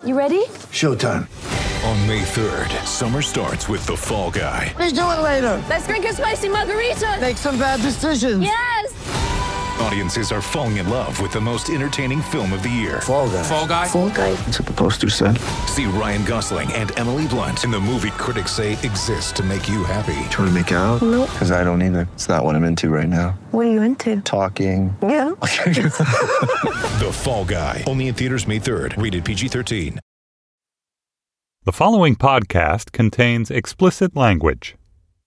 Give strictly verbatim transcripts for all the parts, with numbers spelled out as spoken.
You ready? Showtime. On May third, summer starts with The Fall Guy. Let's do it later. Let's drink a spicy margarita. Make some bad decisions. Yes! Audiences are falling in love with the most entertaining film of the year. Fall Guy. Fall Guy? Fall Guy. That's what the poster said. See Ryan Gosling and Emily Blunt in the movie critics say exists to make you happy. Trying to make it out? Nope. Because I don't either. It's not what I'm into right now. What are you into? Talking. Yeah. The Fall Guy. Only in theaters May third. Rated P G thirteen. The following podcast contains explicit language.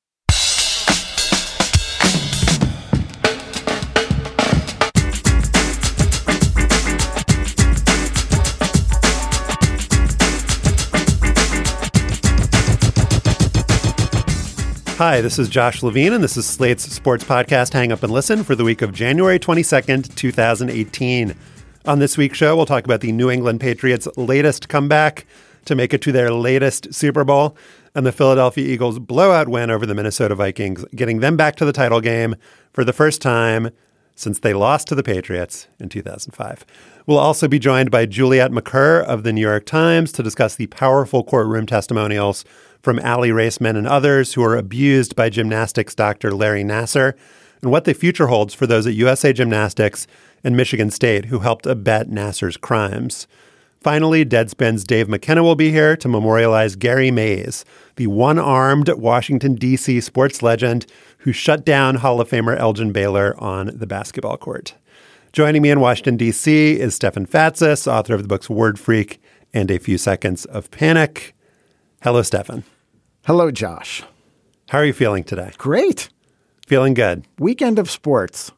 Hi, this is Josh Levine, and this is Slate's sports podcast, Hang Up and Listen, for the week of January twenty-second, twenty eighteen. On this week's show, we'll talk about the New England Patriots' latest comeback to make it to their latest Super Bowl, and the Philadelphia Eagles' blowout win over the Minnesota Vikings, getting them back to the title game for the first time since they lost to the Patriots in two thousand five. We'll also be joined by Juliet McCurr of the New York Times to discuss the powerful courtroom testimonials from Aly Raisman and others who were abused by gymnastics doctor Larry Nassar, and what the future holds for those at U S A Gymnastics and Michigan State who helped abet Nassar's crimes. Finally, Deadspin's Dave McKenna will be here to memorialize Gary Mays, the one-armed Washington, D C sports legend who shut down Hall of Famer Elgin Baylor on the basketball court. Joining me in Washington, D C is Stefan Fatsis, author of the books Word Freak and A Few Seconds of Panic. Hello, Stefan. Hello, Josh. How are you feeling today? Great. Feeling good. Weekend of sports.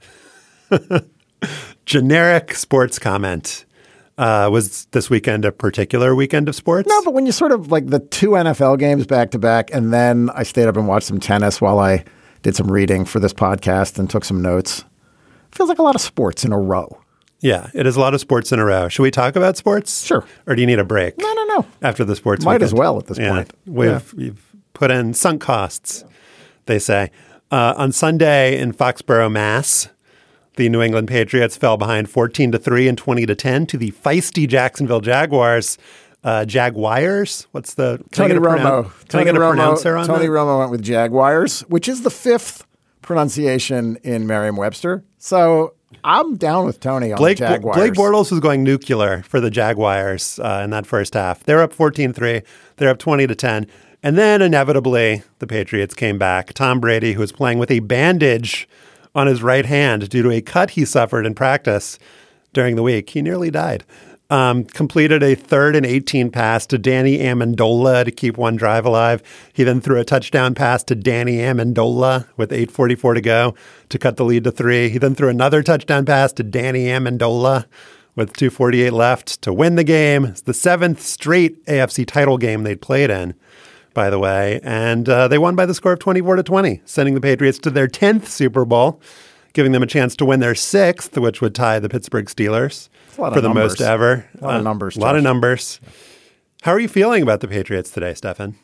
Generic sports comment. Uh, was this weekend a particular weekend of sports? No, but when you sort of like the two N F L games back to back, and then I stayed up and watched some tennis while I did some reading for this podcast and took some notes. Feels like a lot of sports in a row. Yeah, it is a lot of sports in a row. Should we talk about sports? Sure. Or do you need a break? No, no, no. After the sports Might weekend? as well at this yeah, point. We've, Yeah. we've put in sunk costs, they say. Uh, on Sunday in Foxborough, Mass., the New England Patriots fell behind fourteen to three and twenty to ten to the feisty Jacksonville Jaguars. Uh, Jaguars? What's the Tony Romo. Can I get a pronouncer on Tony that? Romo went with Jaguars, which is the fifth pronunciation in Merriam-Webster. So I'm down with Tony on Blake, the Jaguars. Blake Bortles was going nuclear for the Jaguars uh, in that first half. They're up fourteen three. They're up twenty to ten. And then inevitably, the Patriots came back. Tom Brady, who was playing with a bandage on his right hand due to a cut he suffered in practice during the week. He nearly died. Um, completed a third and eighteen pass to Danny Amendola to keep one drive alive. He then threw a touchdown pass to Danny Amendola with eight forty-four to go to cut the lead to three. He then threw another touchdown pass to Danny Amendola with two forty-eight left to win the game. It's the seventh straight A F C title game they'd played in, by the way. And uh, they won by the score of twenty-four to twenty, sending the Patriots to their tenth Super Bowl, giving them a chance to win their sixth, which would tie the Pittsburgh Steelers for the numbers. most ever. A lot uh, of numbers. A lot Josh. of numbers. How are you feeling about the Patriots today, Stefan?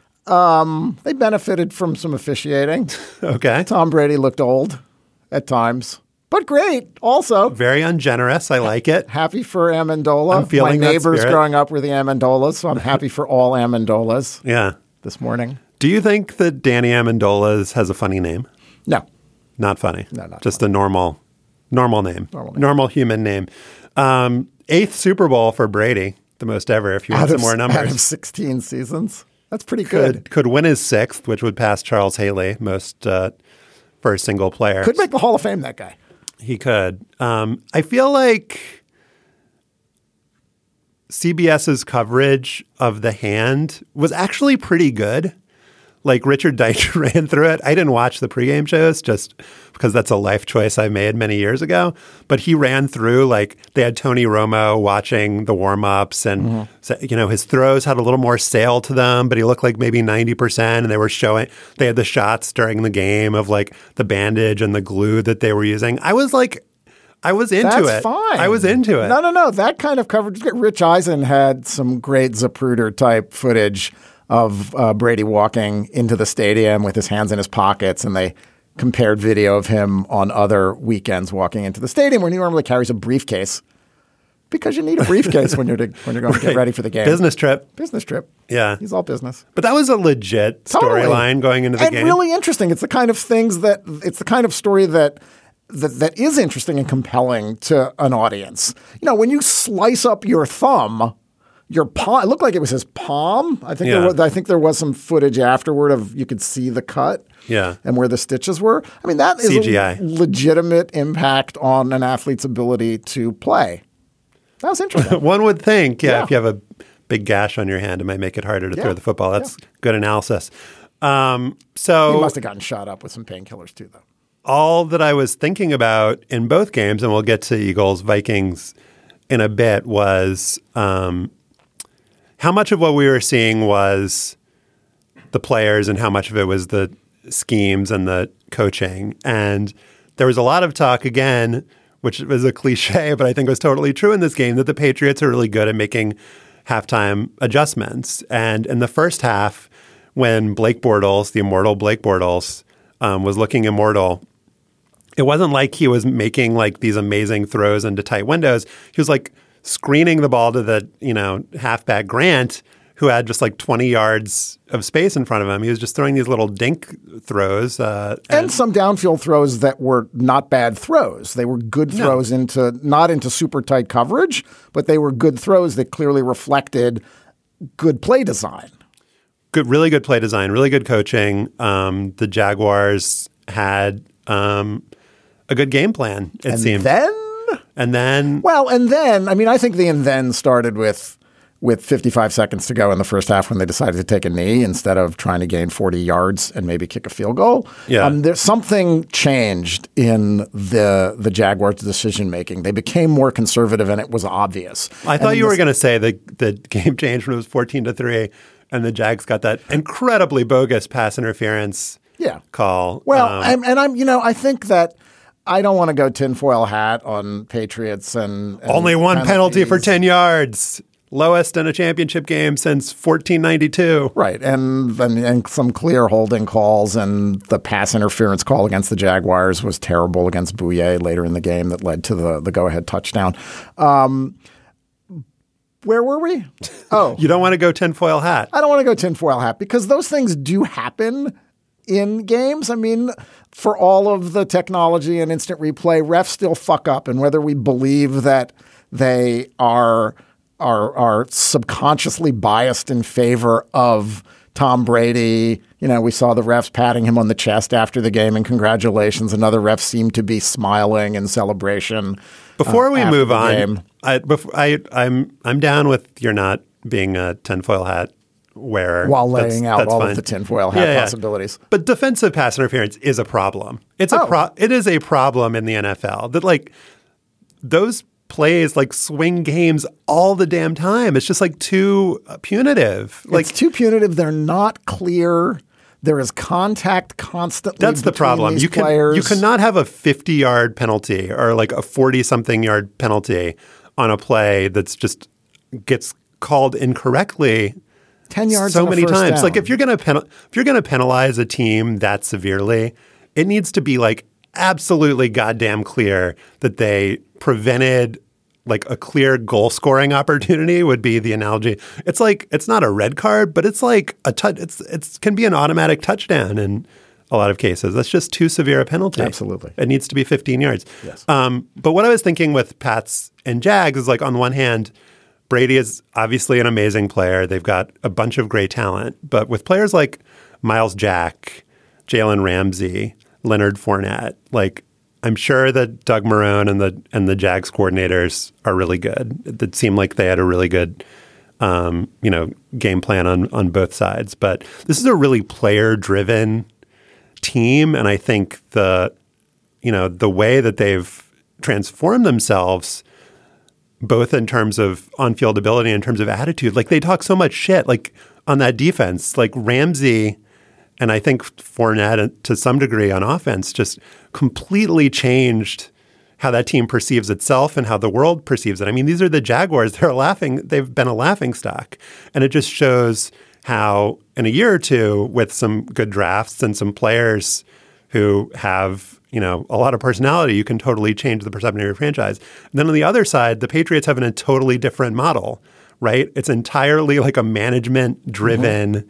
Um, they benefited from some officiating. Okay. Tom Brady looked old at times, but great also. Very ungenerous. I like it. Happy for Amendola. I'm feeling My that neighbors spirit. growing up were the Amendolas, so I'm happy for all Amendolas Yeah. this morning. Do you think that Danny Amendola has a funny name? No. Not funny. No, not Just a normal, normal name. Normal name. Normal human name. Um, eighth Super Bowl for Brady, the most ever, if you want Out some of, more numbers. out of sixteen seasons. That's pretty good. Could, could win his sixth, which would pass Charles Haley, most uh, for a single player. Could make the Hall of Fame, that guy. He could. Um, I feel like CBS's coverage of the hand was actually pretty good. Like Richard Deitch ran through it. I didn't watch the pregame shows just because that's a life choice I made many years ago. But he ran through, like, they had Tony Romo watching the warm-ups and, mm-hmm. so, you know, his throws had a little more sail to them, but he looked like maybe ninety percent. And they were showing, they had the shots during the game of like the bandage and the glue that they were using. I was like, I was into That's it. That's fine. I was into it. No, no, no. That kind of coverage. Rich Eisen had some great Zapruder type footage of uh, Brady walking into the stadium with his hands in his pockets, and they compared video of him on other weekends walking into the stadium where he normally carries a briefcase Because you need a briefcase when you're to, when you're going to get Right. ready for the game. Business trip. Business trip. Yeah. He's all business. But that was a legit Totally. storyline going into the and game. really interesting. It's the kind of things that it's the kind of story that, that that is interesting and compelling to an audience. You know, when you slice up your thumb, your palm, it looked like it was his palm. I think Yeah. there was, I think there was some footage afterward of you could see the cut. Yeah. And where the stitches were. I mean, that is C G I. a legitimate impact on an athlete's ability to play. That was interesting. One would think, yeah, Yeah. if you have a big gash on your hand, it might make it harder to Yeah. throw the football. That's good analysis. Um, so He must have gotten shot up with some painkillers too, though. all that I was thinking about in both games, and we'll get to Eagles Vikings in a bit, was um, how much of what we were seeing was the players and how much of it was the schemes and the coaching. And there was a lot of talk again, which was a cliche, but I think was totally true in this game, that the Patriots are really good at making halftime adjustments. And in the first half, when Blake Bortles, the immortal Blake Bortles, um, was looking immortal, it wasn't like he was making like these amazing throws into tight windows. He was like screening the ball to the, you know, halfback Grant, who had just like twenty yards of space in front of him. He was just throwing these little dink throws. Uh, And, and some downfield throws that were not bad throws. They were good throws into not into super tight coverage, but they were good throws that clearly reflected good play design. good, really good play design, really good coaching. Um, the Jaguars had um, a good game plan, it and seemed. then, and then, well, and then, I mean, I think the and then started with with fifty-five seconds to go in the first half when they decided to take a knee instead of trying to gain forty yards and maybe kick a field goal. Yeah. Um, there's something changed in the the Jaguars' decision making. They became more conservative, and it was obvious. I thought And you were this- going to say that the game changed when it was fourteen to three, and the Jags got that incredibly bogus pass interference Yeah. call. Well, Um, I'm, and I'm, you know, I think that I don't want to go tinfoil hat on Patriots and, and only one penalty for penalties. ten yards. Lowest in a championship game since fourteen ninety-two. Right, and, and and some clear holding calls, and the pass interference call against the Jaguars was terrible against Bouye later in the game that led to the the go ahead touchdown. Um, where were we? Oh, You don't want to go tinfoil hat. I don't want to go tinfoil hat because those things do happen in games. I mean, for all of the technology and instant replay, refs still fuck up, and whether we believe that they are are are subconsciously biased in favor of Tom Brady. You know, we saw the refs patting him on the chest after the game and congratulations. Another ref seemed to be smiling in celebration. Before uh, we after move the on, game. I, before, I, I'm I'm down with you're not being a tinfoil hat wearer While That's- laying out that's all fine. of the tinfoil hat Yeah, yeah. possibilities. But defensive pass interference is a problem. It's a Oh. pro- It is a problem in the N F L that like those plays like swing games all the damn time. It's just like too uh, punitive. Like It's too punitive. They're not clear. There is contact constantly. that's the between problem. these You can players. you cannot have a fifty yard penalty or like a forty something yard penalty on a play that's just gets called incorrectly ten yards so on a many first times. down. Like if you're gonna penal- if you're gonna penalize a team that severely, it needs to be like absolutely goddamn clear that they prevented like a clear goal scoring opportunity would be the analogy. It's like it's not a red card, but it's like a touch. It's it's can be an automatic touchdown in a lot of cases. That's just too severe a penalty. Absolutely. It needs to be fifteen yards. Yes. Um, but what I was thinking with Pats and Jags is like on the one hand, Brady is obviously an amazing player. They've got a bunch of great talent. But with players like Miles Jack, Jalen Ramsey, Leonard Fournette, like I'm sure that Doug Marrone and the and the Jags coordinators are really good. It seemed like they had a really good um, you know, game plan on on both sides. But this is a really player-driven team, and I think the you know the way that they've transformed themselves, both in terms of on-field ability and in terms of attitude, like they talk so much shit, like on that defense, like Ramsey, and I think Fournette to some degree on offense, just completely changed how that team perceives itself and how the world perceives it. I mean, these are the Jaguars. They're laughing. They've been a laughing stock, and it just shows how in a year or two, with some good drafts and some players who have, you know, a lot of personality, you can totally change the perception of your franchise. And then on the other side, the Patriots have a totally different model, right? It's entirely like a management-driven, mm-hmm.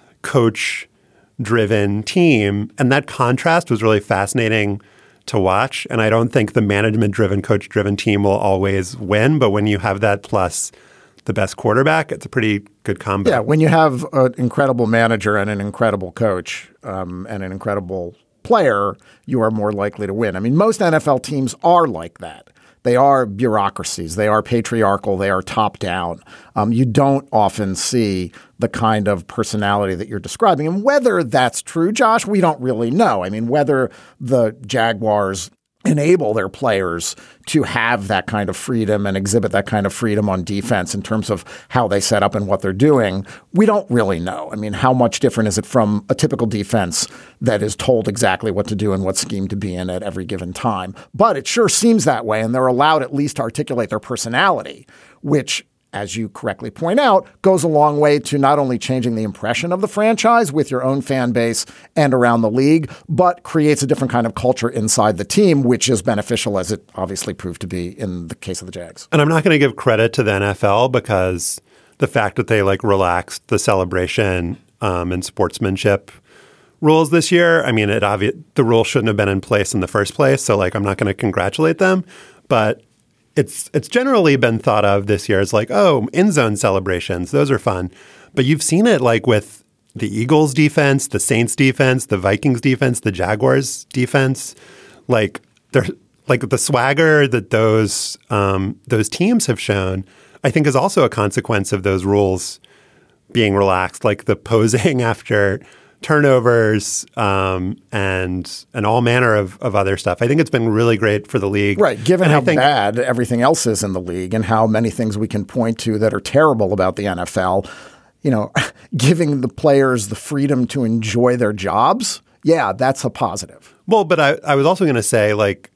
coach-driven team. And that contrast was really fascinating to watch. And I don't think the management-driven, coach-driven team will always win. But when you have that plus the best quarterback, it's a pretty good combo. Yeah, when you have an incredible manager and an incredible coach um, and an incredible player, you are more likely to win. I mean, most N F L teams are like that. They are bureaucracies. They are patriarchal. They are top down. Um, you don't often see the kind of personality that you're describing. And whether that's true, Josh, we don't really know. I mean, whether the Jaguars enable their players to have that kind of freedom and exhibit that kind of freedom on defense in terms of how they set up and what they're doing, we don't really know. I mean, how much different is it from a typical defense that is told exactly what to do and what scheme to be in at every given time? But it sure seems that way, and they're allowed at least to articulate their personality, which, as you correctly point out, goes a long way to not only changing the impression of the franchise with your own fan base and around the league, but creates a different kind of culture inside the team, which is beneficial, as it obviously proved to be in the case of the Jags. And I'm not going to give credit to the N F L because the fact that they like relaxed the celebration um, and sportsmanship rules this year, I mean, it obvi- the rule shouldn't have been in place in the first place. So like, I'm not going to congratulate them, but It's it's generally been thought of this year as like, oh, end zone celebrations. Those are fun. But you've seen it like with the Eagles defense, the Saints defense, the Vikings defense, the Jaguars defense. Like they're like the swagger that those um, those teams have shown, I think is also a consequence of those rules being relaxed, like the posing after turnovers um, and and all manner of, of other stuff. I think it's been really great for the league. Right, given and how think, bad everything else is in the league and how many things we can point to that are terrible about the N F L, you know, giving the players the freedom to enjoy their jobs, yeah, that's a positive. Well, but I, I was also going to say, like,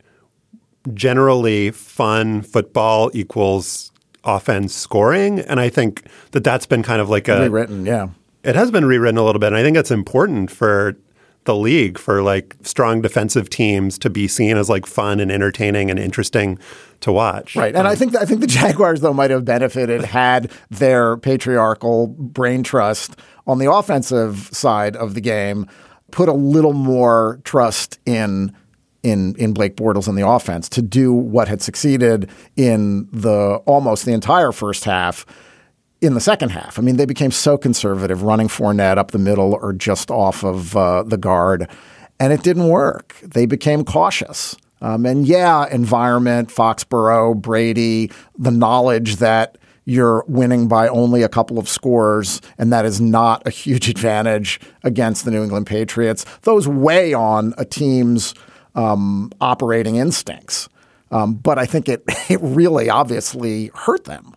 generally fun football equals offense scoring. And I think that that's been kind of like a— Rewritten, yeah. It has been rewritten a little bit. And I think it's important for the league, for like strong defensive teams to be seen as like fun and entertaining and interesting to watch. Right. And um, I think I think the Jaguars, though, might have benefited had their patriarchal brain trust on the offensive side of the game put a little more trust in in in Blake Bortles and the offense to do what had succeeded in the almost the entire first half. In the second half, I mean, they became so conservative, running Fournette up the middle or just off of uh, the guard, and it didn't work. They became cautious. Um, and yeah, environment, Foxborough, Brady, the knowledge that you're winning by only a couple of scores, and that is not a huge advantage against the New England Patriots. Those weigh on a team's um, operating instincts. Um, but I think it it really obviously hurt them.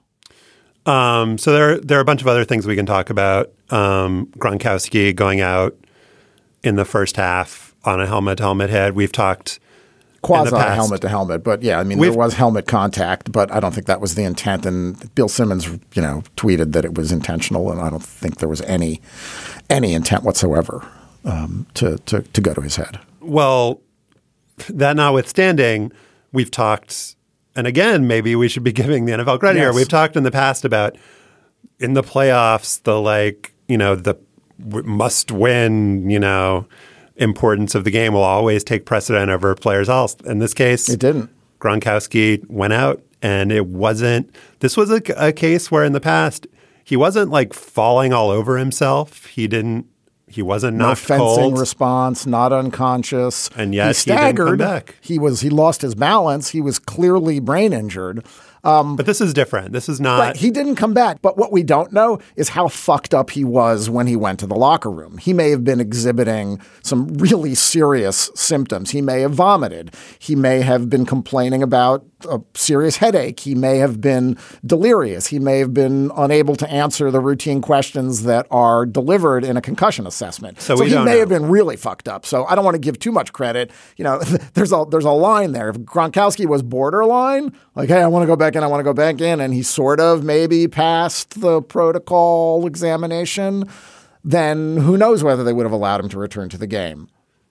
Um, so there, there are a bunch of other things we can talk about. Um, Gronkowski going out in the first half on a helmet-to-helmet hit. We've talked quasi helmet-to-helmet, but yeah, I mean, We've, there was helmet contact, but I don't think that was the intent. And Bill Simmons, you know, tweeted that it was intentional, and I don't think there was any any intent whatsoever um, to, to to go to his head. Well, that notwithstanding, we've talked. And again, maybe we should be giving the N F L credit yes. here. We've talked in the past about in the playoffs, the like, you know, the must win, you know, importance of the game will always take precedent over players' health. In this case, it didn't. Gronkowski went out and it wasn't, this was a, a case where in the past, he wasn't like falling all over himself. He didn't, He wasn't no knocked fencing cold. response, not unconscious. And yet he staggered. He didn't come back. He was he lost his balance. He was clearly brain injured. Um, but this is different. This is not. Right. He didn't come back. But what we don't know is how fucked up he was when he went to the locker room. He may have been exhibiting some really serious symptoms. He may have vomited. He may have been complaining about a serious headache. He may have been delirious. He may have been unable to answer the routine questions that are delivered in a concussion assessment. So, so we he don't may know. have been really fucked up. So I don't want to give too much credit. You know, there's a there's a line there. If Gronkowski was borderline, like, hey, I want to go back in, I want to go back in, and he sort of maybe passed the protocol examination, then who knows whether they would have allowed him to return to the game.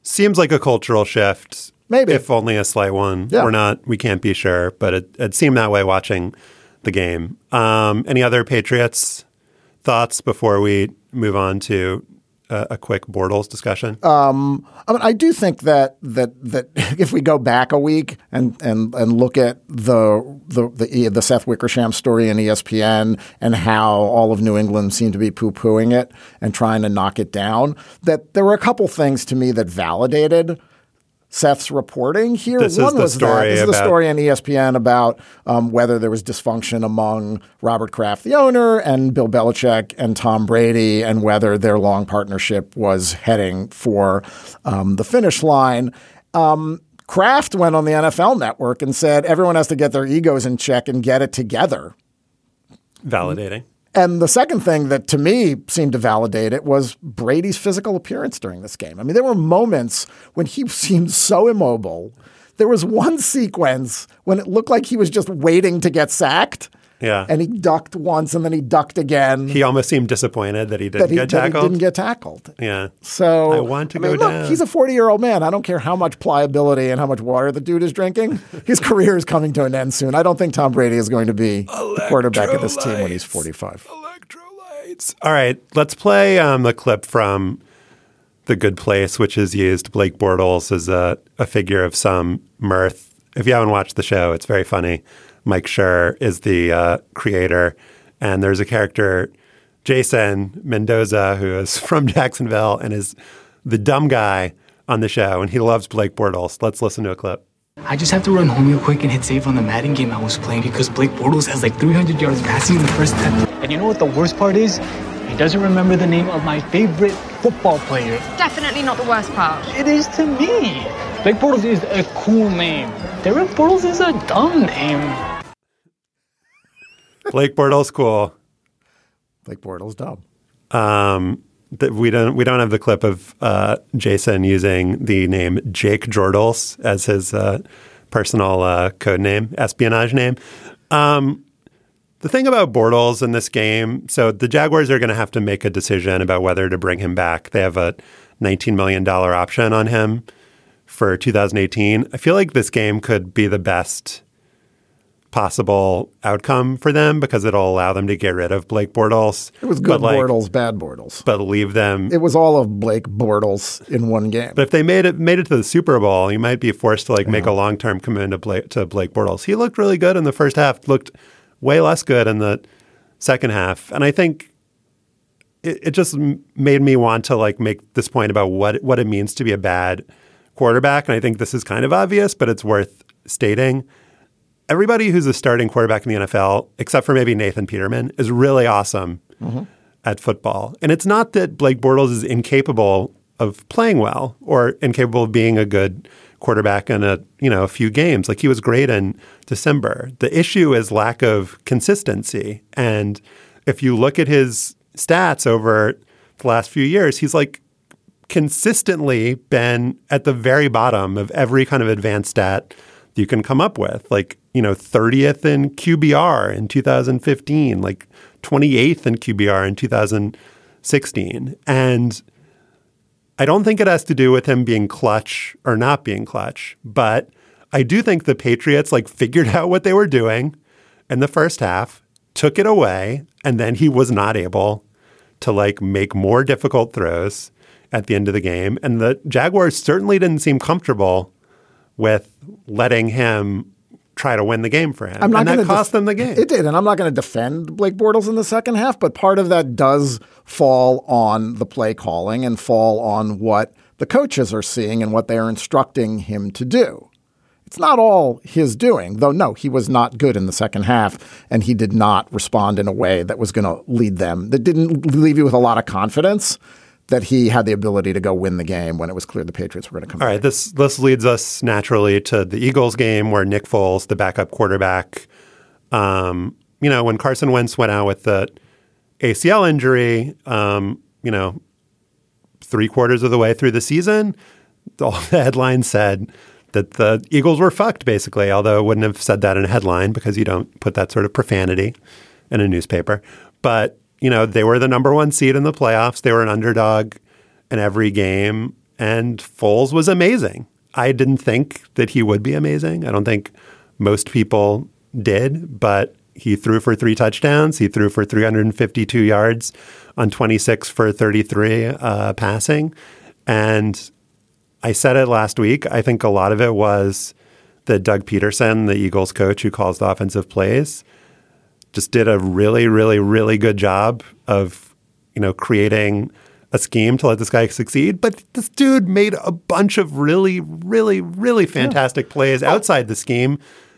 seems like a cultural shift. Maybe. If only a slight one. Yeah. We're not, we can't be sure, but it, it seemed that way watching the game. Um, any other Patriots thoughts before we move on to a, a quick Bortles discussion? Um, I mean, I do think that that that if we go back a week and and and look at the the the, the Seth Wickersham story in E S P N and how all of New England seemed to be poo-pooing it and trying to knock it down, that there were a couple things to me that validated Seth's reporting here. This One is the was story that this is the about- story on E S P N about um, whether there was dysfunction among Robert Kraft, the owner, and Bill Belichick and Tom Brady, and whether their long partnership was heading for um, the finish line. Um, Kraft went on the N F L Network and said everyone has to get their egos in check and get it together. Validating. And the second thing that to me seemed to validate it was Brady's physical appearance during this game. I mean, there were moments when he seemed so immobile. There was one sequence when it looked like he was just waiting to get sacked. Yeah. And he ducked once and then he ducked again. He almost seemed disappointed that he didn't that he, get that he tackled. didn't get tackled. Yeah. So I want to I mean, go look, down. he's a forty-year-old man. I don't care how much pliability and how much water the dude is drinking. His career is coming to an end soon. I don't think Tom Brady is going to be the quarterback of this team when he's forty-five. Electrolytes. All right. Let's play um, the clip from The Good Place, which has used Blake Bortles as a, a figure of some mirth. If you haven't watched the show, it's very funny. Mike Schur is the uh, creator. And there's a character, Jason Mendoza, who is from Jacksonville and is the dumb guy on the show. And he loves Blake Bortles. Let's listen to a clip. I just have to run home real quick and hit save on the Madden game I was playing because Blake Bortles has like three hundred yards passing in the first ten. And you know what the worst part is? He doesn't remember the name of my favorite football player. Definitely not the worst part. It is to me. Blake Bortles is a cool name. Derek Bortles is a dumb name. Blake Bortles, cool. Blake Bortles, dumb. Um, that we don't we don't have the clip of uh, Jason using the name Jake Jordals as his uh, personal uh, code name, espionage name. Um, the thing about Bortles in this game, so the Jaguars are going to have to make a decision about whether to bring him back. They have a nineteen million dollars option on him for two thousand eighteen. I feel like this game could be the best possible outcome for them because it'll allow them to get rid of Blake Bortles. It was good like, Bortles, bad Bortles. But leave them. It was all of Blake Bortles in one game. But if they made it made it to the Super Bowl, you might be forced to like yeah. make a long term commitment to Blake, to Blake Bortles. He looked really good in the first half. Looked way less good in the second half, and I think it, it just made me want to like make this point about what what it means to be a bad quarterback. And I think this is kind of obvious, but it's worth stating. Everybody who's a starting quarterback in the N F L, except for maybe Nathan Peterman, is really awesome mm-hmm. at football. And it's not that Blake Bortles is incapable of playing well or incapable of being a good quarterback in a you know a few games. Like he was great in December. The issue is lack of consistency. And if you look at his stats over the last few years, he's like consistently been at the very bottom of every kind of advanced stat you can come up with. Like, you know, thirtieth in Q B R in two thousand fifteen, like twenty-eighth in Q B R in two thousand sixteen. And I don't think it has to do with him being clutch or not being clutch, but I do think the Patriots like figured out what they were doing in the first half, took it away, and then he was not able to like make more difficult throws at the end of the game. And the Jaguars certainly didn't seem comfortable with letting him try to win the game for him. I'm not and that def- cost them the game. It did. And I'm not going to defend Blake Bortles in the second half, but part of that does fall on the play calling and fall on what the coaches are seeing and what they are instructing him to do. It's not all his doing, though. No, he was not good in the second half, and he did not respond in a way that was going to lead them, that didn't leave you with a lot of confidence that he had the ability to go win the game when it was clear the Patriots were going to come All back. right, this this leads us naturally to the Eagles game where Nick Foles, the backup quarterback, um, you know, when Carson Wentz went out with the A C L injury, um, you know, three quarters of the way through the season, all the headlines said that the Eagles were fucked, basically, although it wouldn't have said that in a headline because you don't put that sort of profanity in a newspaper. But you know, they were the number one seed in the playoffs. They were an underdog in every game. and Foles was amazing. I didn't think that he would be amazing. I don't think most people did, but he threw for three touchdowns. He threw for three hundred fifty-two yards on twenty-six for thirty-three uh, passing. And I said it last week. I think a lot of it was that Doug Peterson, the Eagles coach who calls the offensive plays, just did a really, really, really good job of, you know, creating a scheme to let this guy succeed. But this dude made a bunch of really, really, really fantastic yeah. plays outside the scheme.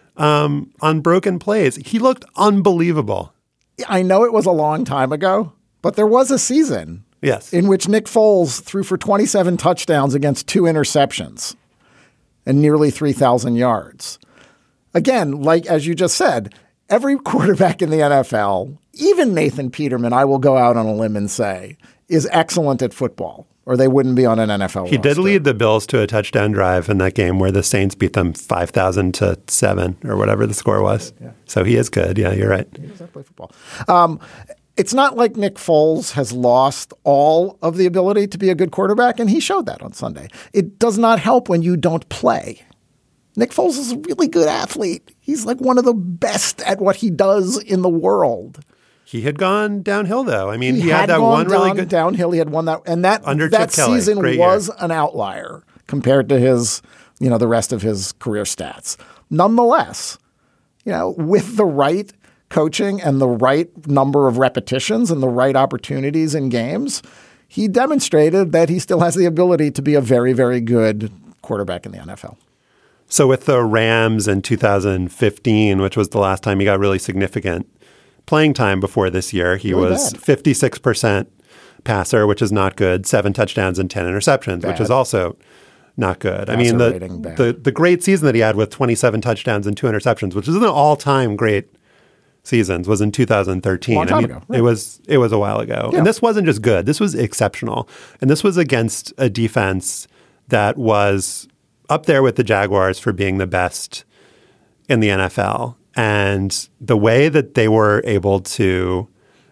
Um, on broken plays. He looked unbelievable. I know it was a long time ago, but there was a season yes. in which Nick Foles threw for twenty-seven touchdowns against two interceptions and nearly three thousand yards. Again, like as you just said, every quarterback in the N F L, even Nathan Peterman, I will go out on a limb and say, is excellent at football. Or they wouldn't be on an N F L He roster. did lead the Bills to a touchdown drive in that game where the Saints beat them five thousand to seven or whatever the score was. Yeah. So he is good. Yeah, you're right. He does play football. Um, it's not like Nick Foles has lost all of the ability to be a good quarterback, and he showed that on Sunday. It does not help when you don't play. Nick Foles is a really good athlete. He's like one of the best at what he does in the world. He had gone downhill, though. I mean, he, he had, had that gone one really down, good downhill. He had won that, and that under that Chip Kelly. season Great was year. an outlier compared to his, you know, the rest of his career stats. Nonetheless, you know, with the right coaching and the right number of repetitions and the right opportunities in games, he demonstrated that he still has the ability to be a very, very good quarterback in the N F L. So with the Rams in two thousand fifteen, which was the last time he got really significant playing time before this year, he really was bad. fifty-six percent passer, which is not good, seven touchdowns and ten interceptions, Bad. which is also not good. Passer I mean, the, rating bad. the the great season that he had with twenty-seven touchdowns and two interceptions, which is an all-time great seasons, was in two thousand thirteen. Long time I mean, ago, right. It was it was a while ago. Yeah. And this wasn't just good. This was exceptional. And this was against a defense that was up there with the Jaguars for being the best in the N F L. And the way that they were able to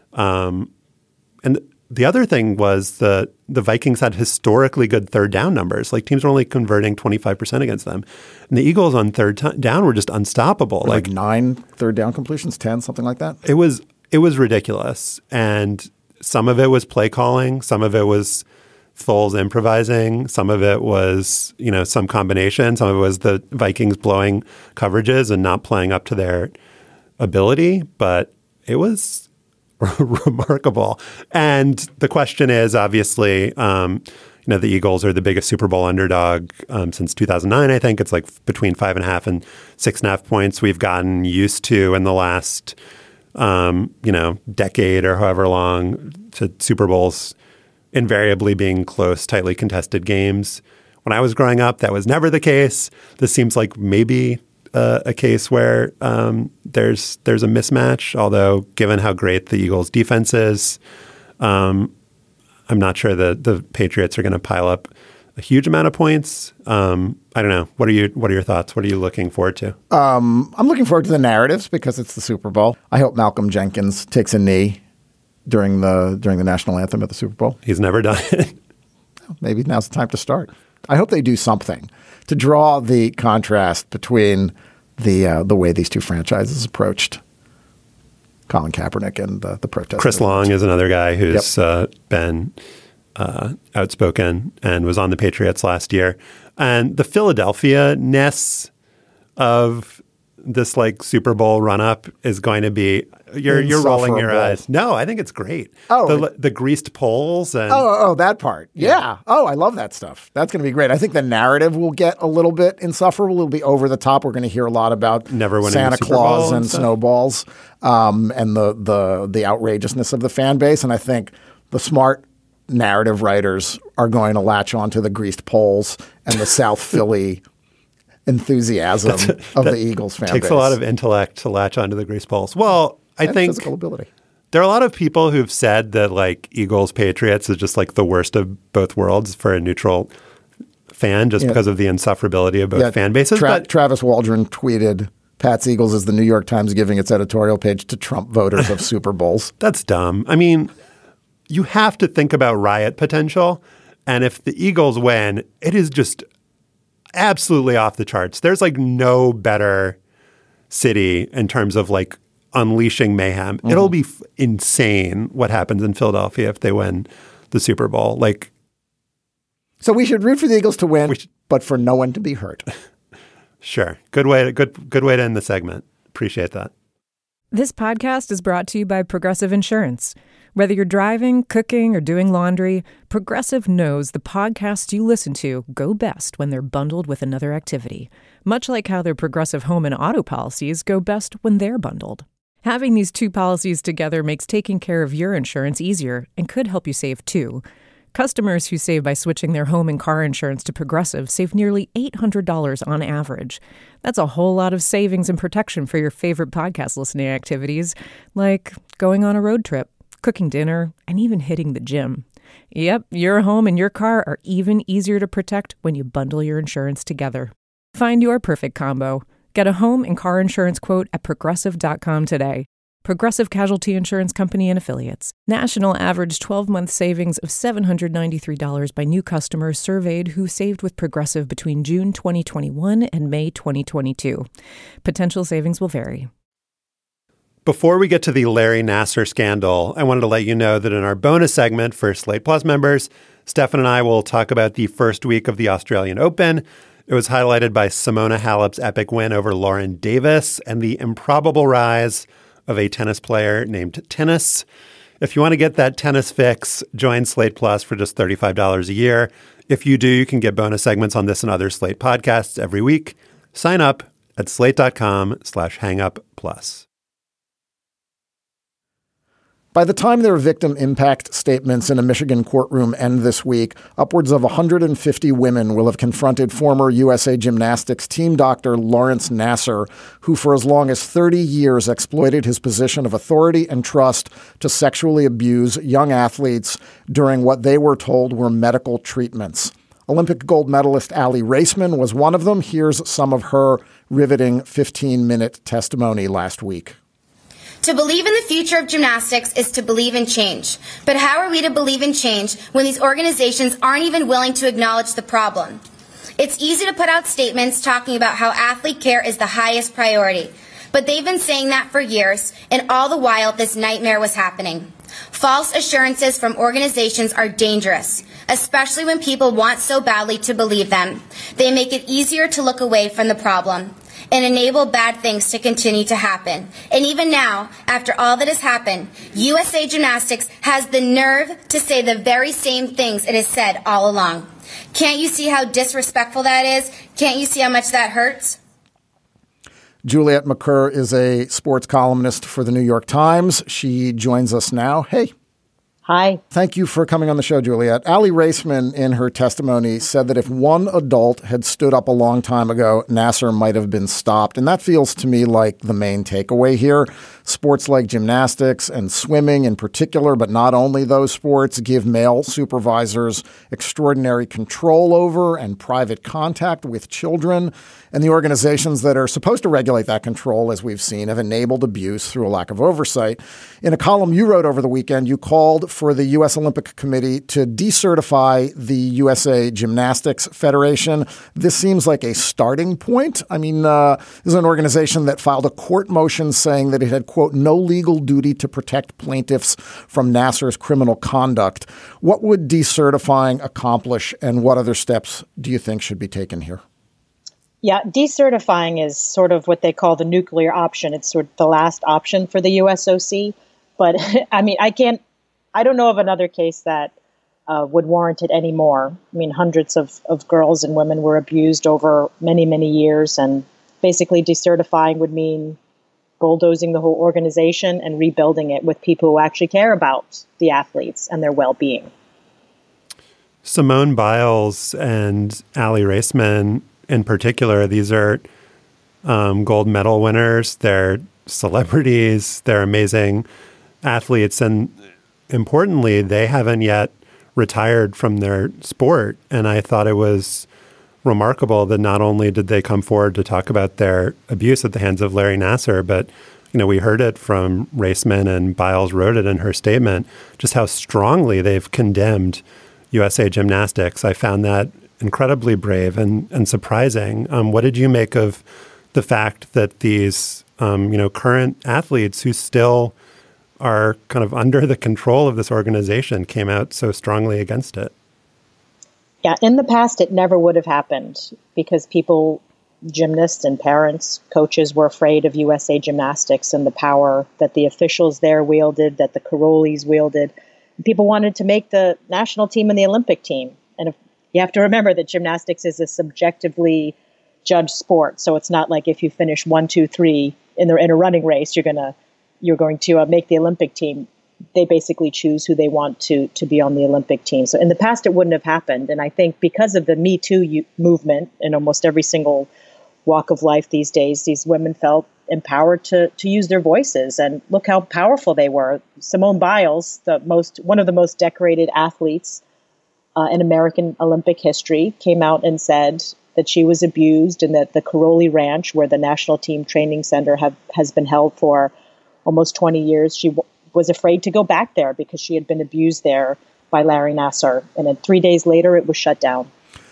um, and the other thing was the the Vikings had historically good third down numbers. Like teams were only converting twenty-five percent against them. And the Eagles on third t- down were just unstoppable. Like, like nine third down completions, ten, something like that? It was it was ridiculous. And some of it was play calling. Some of it was Foles improvising. Some of it was, you know, some combination. Some of it was the Vikings blowing coverages and not playing up to their ability. But it was remarkable. And the question is, obviously, um, you know, the Eagles are the biggest Super Bowl underdog um, since two thousand nine, I think. It's like between five and a half and six and a half points. We've gotten used to in the last, um, you know, decade or however long to Super Bowls invariably being close, tightly contested games. When I was growing up, that was never the case. This seems like maybe uh, a case where um, there's there's a mismatch, although given how great the Eagles' defense is, um, I'm not sure that the Patriots are going to pile up a huge amount of points. Um, I don't know. What are you? What are your thoughts? What are you looking forward to? Um, I'm looking forward to the narratives because it's the Super Bowl. I hope Malcolm Jenkins takes a knee during the during the national anthem at the Super Bowl. He's never done it. Maybe now's the time to start. I hope they do something to draw the contrast between the uh, the way these two franchises approached Colin Kaepernick and uh, the protest. Chris Long is another guy who's Yep. uh, been uh, outspoken and was on the Patriots last year. And the Philadelphia-ness of this like Super Bowl run-up is going to be you're you're rolling your Insufferable. eyes. No, I think it's great. Oh. the, the greased poles and Oh, oh, that part. Yeah. Oh, I love that stuff. That's going to be great. I think the narrative will get a little bit insufferable. It'll be over the top. We're going to hear a lot about Never winning Santa the Super Bowl Claus and and stuff. snowballs um, and the, the, the outrageousness of the fan base. And I think the smart narrative writers are going to latch onto the greased poles and the South Philly enthusiasm of that the Eagles fan takes base. a lot of intellect to latch onto the greased poles. Well, I and think physical ability. there are a lot of people who've said that like Eagles Patriots is just like the worst of both worlds for a neutral fan, just Yeah. because of the insufferability of both Yeah, fan bases. Tra- but Travis Waldron tweeted, Pat's Eagles is the New York Times giving its editorial page to Trump voters of Super Bowls. that's dumb. I mean, you have to think about riot potential. And if the Eagles win, it is just absolutely off the charts. There's like no better city in terms of like unleashing mayhem. Mm-hmm. It'll be f- insane what happens in Philadelphia if they win the Super Bowl. Like, so we should root for the Eagles to win, should, but for no one to be hurt. Sure. Good way to good good way to end the segment. Appreciate that. This podcast is brought to you by Progressive Insurance. Whether you're driving, cooking, or doing laundry, Progressive knows the podcasts you listen to go best when they're bundled with another activity, much like how their Progressive home and auto policies go best when they're bundled. Having these two policies together makes taking care of your insurance easier and could help you save too. Customers who save by switching their home and car insurance to Progressive save nearly eight hundred dollars on average. That's a whole lot of savings and protection for your favorite podcast listening activities, like going on a road trip, cooking dinner, and even hitting the gym. Yep, your home and your car are even easier to protect when you bundle your insurance together. Find your perfect combo. Get a home and car insurance quote at progressive dot com today. Progressive Casualty Insurance Company and Affiliates. National average twelve-month savings of seven hundred ninety-three dollars by new customers surveyed who saved with Progressive between June twenty twenty-one and May twenty twenty-two. Potential savings will vary. Before we get to the Larry Nassar scandal, I wanted to let you know that in our bonus segment for Slate Plus members, Stefan and I will talk about the first week of the Australian Open. It was highlighted by Simona Halep's epic win over Lauren Davis and the improbable rise of a tennis player named Tennis. If you want to get that tennis fix, join Slate Plus for just thirty-five dollars a year. If you do, you can get bonus segments on this and other Slate podcasts every week. Sign up at slate.com slash hangup plus. By the time their victim impact statements in a Michigan courtroom end this week, upwards of one hundred fifty women will have confronted former U S A Gymnastics team doctor Lawrence Nassar, who for as long as thirty years exploited his position of authority and trust to sexually abuse young athletes during what they were told were medical treatments. Olympic gold medalist Aly Raisman was one of them. Here's some of her riveting fifteen-minute testimony last week. To believe in the future of gymnastics is to believe in change. But how are we to believe in change when these organizations aren't even willing to acknowledge the problem? It's easy to put out statements talking about how athlete care is the highest priority. But they've been saying that for years, and all the while this nightmare was happening. False assurances from organizations are dangerous, especially when people want so badly to believe them. They make it easier to look away from the problem and enable bad things to continue to happen. And even now, after all that has happened, U S A Gymnastics has the nerve to say the very same things it has said all along. Can't you see how disrespectful that is? Can't you see how much that hurts? Juliet McCurr is a sports columnist for the New York Times. She joins us now. Hey. Hi. Thank you for coming on the show, Juliet. Aly Raisman, in her testimony, said that if one adult had stood up a long time ago, Nassar might have been stopped. And that feels to me like the main takeaway here. Sports like gymnastics and swimming in particular, but not only those sports, give male supervisors extraordinary control over and private contact with children. And the organizations that are supposed to regulate that control, as we've seen, have enabled abuse through a lack of oversight. In a column you wrote over the weekend, you called for the U S Olympic Committee to decertify the U S A Gymnastics Federation. This seems like a starting point. I mean, uh, this is an organization that filed a court motion saying that it had, quote, no legal duty to protect plaintiffs from Nassar's criminal conduct. What would decertifying accomplish, and what other steps do you think should be taken here? Yeah, decertifying is sort of what they call the nuclear option. It's sort of the last option for the U S O C. But I mean, I can't, I don't know of another case that uh, would warrant it anymore. I mean, hundreds of, of girls and women were abused over many, many years. And basically decertifying would mean bulldozing the whole organization and rebuilding it with people who actually care about the athletes and their well-being. Simone Biles and Aly Raisman in particular, these are um, gold medal winners. They're celebrities. They're amazing athletes. And importantly, they haven't yet retired from their sport. And I thought it was remarkable that not only did they come forward to talk about their abuse at the hands of Larry Nassar, but, you know, we heard it from Raisman, and Biles wrote it in her statement, just how strongly they've condemned U S A Gymnastics. I found that incredibly brave and, and surprising. Um, what did you make of the fact that these, um, you know, current athletes who still are kind of under the control of this organization came out so strongly against it? Yeah, in the past, it never would have happened because people, gymnasts and parents, coaches were afraid of U S A Gymnastics and the power that the officials there wielded, that the Karolyis wielded. People wanted to make the national team and the Olympic team. And if, you have to remember that gymnastics is a subjectively judged sport. So it's not like if you finish one, two, three in the in a running race, you're gonna you're going to uh, make the Olympic team. They basically choose who they want to to be on the Olympic team. So in the past, it wouldn't have happened. And I think because of the Me Too movement in almost every single walk of life these days, these women felt empowered to to use their voices. And look how powerful they were. Simone Biles, the most one of the most decorated athletes uh, in American Olympic history, came out and said that she was abused and that the Karoly Ranch, where the national team training center have, has been held for almost twenty years, she w- was afraid to go back there because she had been abused there by Larry Nassar. And then three days later, it was shut down.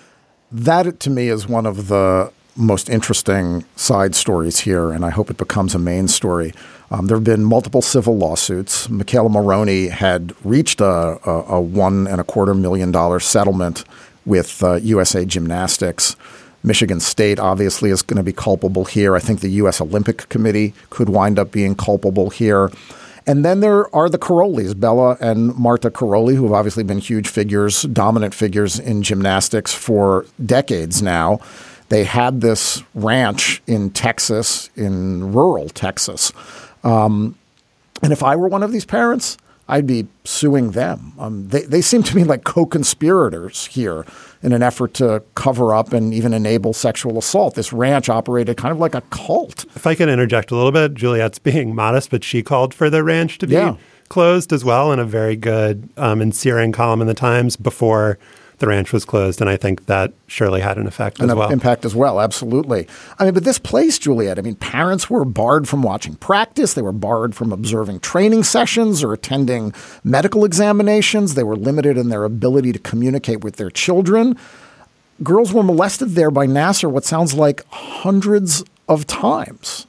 That, to me, is one of the most interesting side stories here, and I hope it becomes a main story. Um, there have been multiple civil lawsuits. Michaela Maroney had reached a, a, a one and a quarter million dollar settlement with uh, U S A Gymnastics. Michigan State obviously is going to be culpable here. I think the U S Olympic Committee could wind up being culpable here. And then there are the Karolyis, Bella and Marta Karoly, who have obviously been huge figures, dominant figures in gymnastics for decades now. They had this ranch in Texas, in rural Texas. Um, and if I were one of these parents, I'd be suing them. Um, they, they seem to me like co-conspirators here in an effort to cover up and even enable sexual assault. This ranch operated kind of like a cult. If I can interject a little bit, Juliet's being modest, but she called for the ranch to be yeah. closed as well in a very good um, and searing column in the Times before the ranch was closed. And I think that surely had an effect an as well. impact as well. Absolutely. I mean, but this place, Juliet, I mean, parents were barred from watching practice. They were barred from observing training sessions or attending medical examinations. They were limited in their ability to communicate with their children. Girls were molested there by Nassar, what sounds like hundreds of times.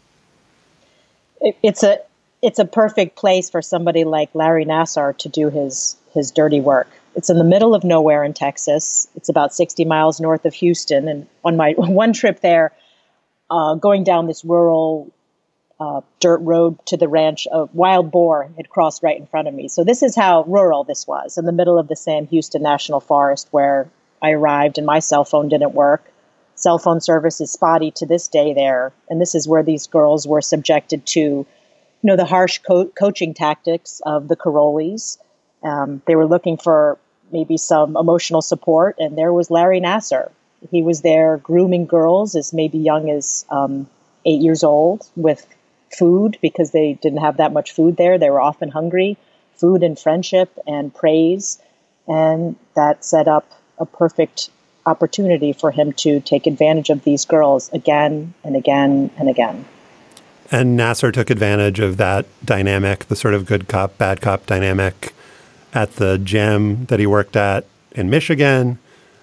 It, it's a it's a perfect place for somebody like Larry Nassar to do his his dirty work. It's in the middle of nowhere in Texas. It's about sixty miles north of Houston. And on my one trip there, uh, going down this rural uh, dirt road to the ranch, a wild boar had crossed right in front of me. So this is how rural this was, in the middle of the Sam Houston National Forest, where I arrived and my cell phone didn't work. Cell phone service is spotty to this day there. And this is where these girls were subjected to, you know, the harsh co- coaching tactics of the Karolyis. Um, they were looking for maybe some emotional support, and there was Larry Nassar. He was there grooming girls as maybe young as um, eight years old with food because they didn't have that much food there. They were often hungry, food and friendship and praise, and that set up a perfect opportunity for him to take advantage of these girls again and again and again. And Nassar took advantage of that dynamic, the sort of good cop, bad cop dynamic at the gym that he worked at in Michigan.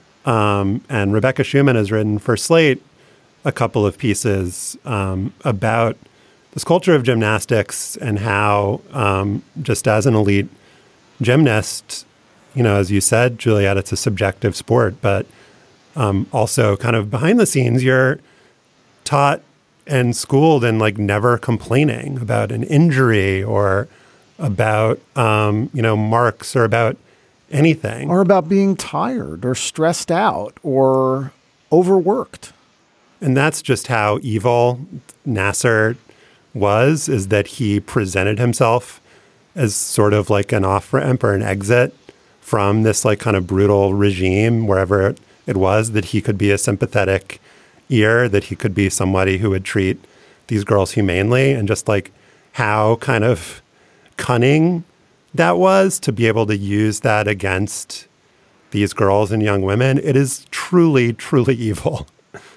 Um, and Rebecca Schuman has written for Slate a couple of pieces um, about this culture of gymnastics and how um, just as an elite gymnast, you know, as you said, Juliet, it's a subjective sport, but um, also kind of behind the scenes, you're taught and schooled in like never complaining about an injury or about, um, you know, marks or about anything. Or about being tired or stressed out or overworked. And that's just how evil Nassar was, is that he presented himself as sort of like an off-ramp or an exit from this like kind of brutal regime, wherever it was, that he could be a sympathetic ear, that he could be somebody who would treat these girls humanely, and just like how kind of cunning that was to be able to use that against these girls and young women. It is truly, truly evil.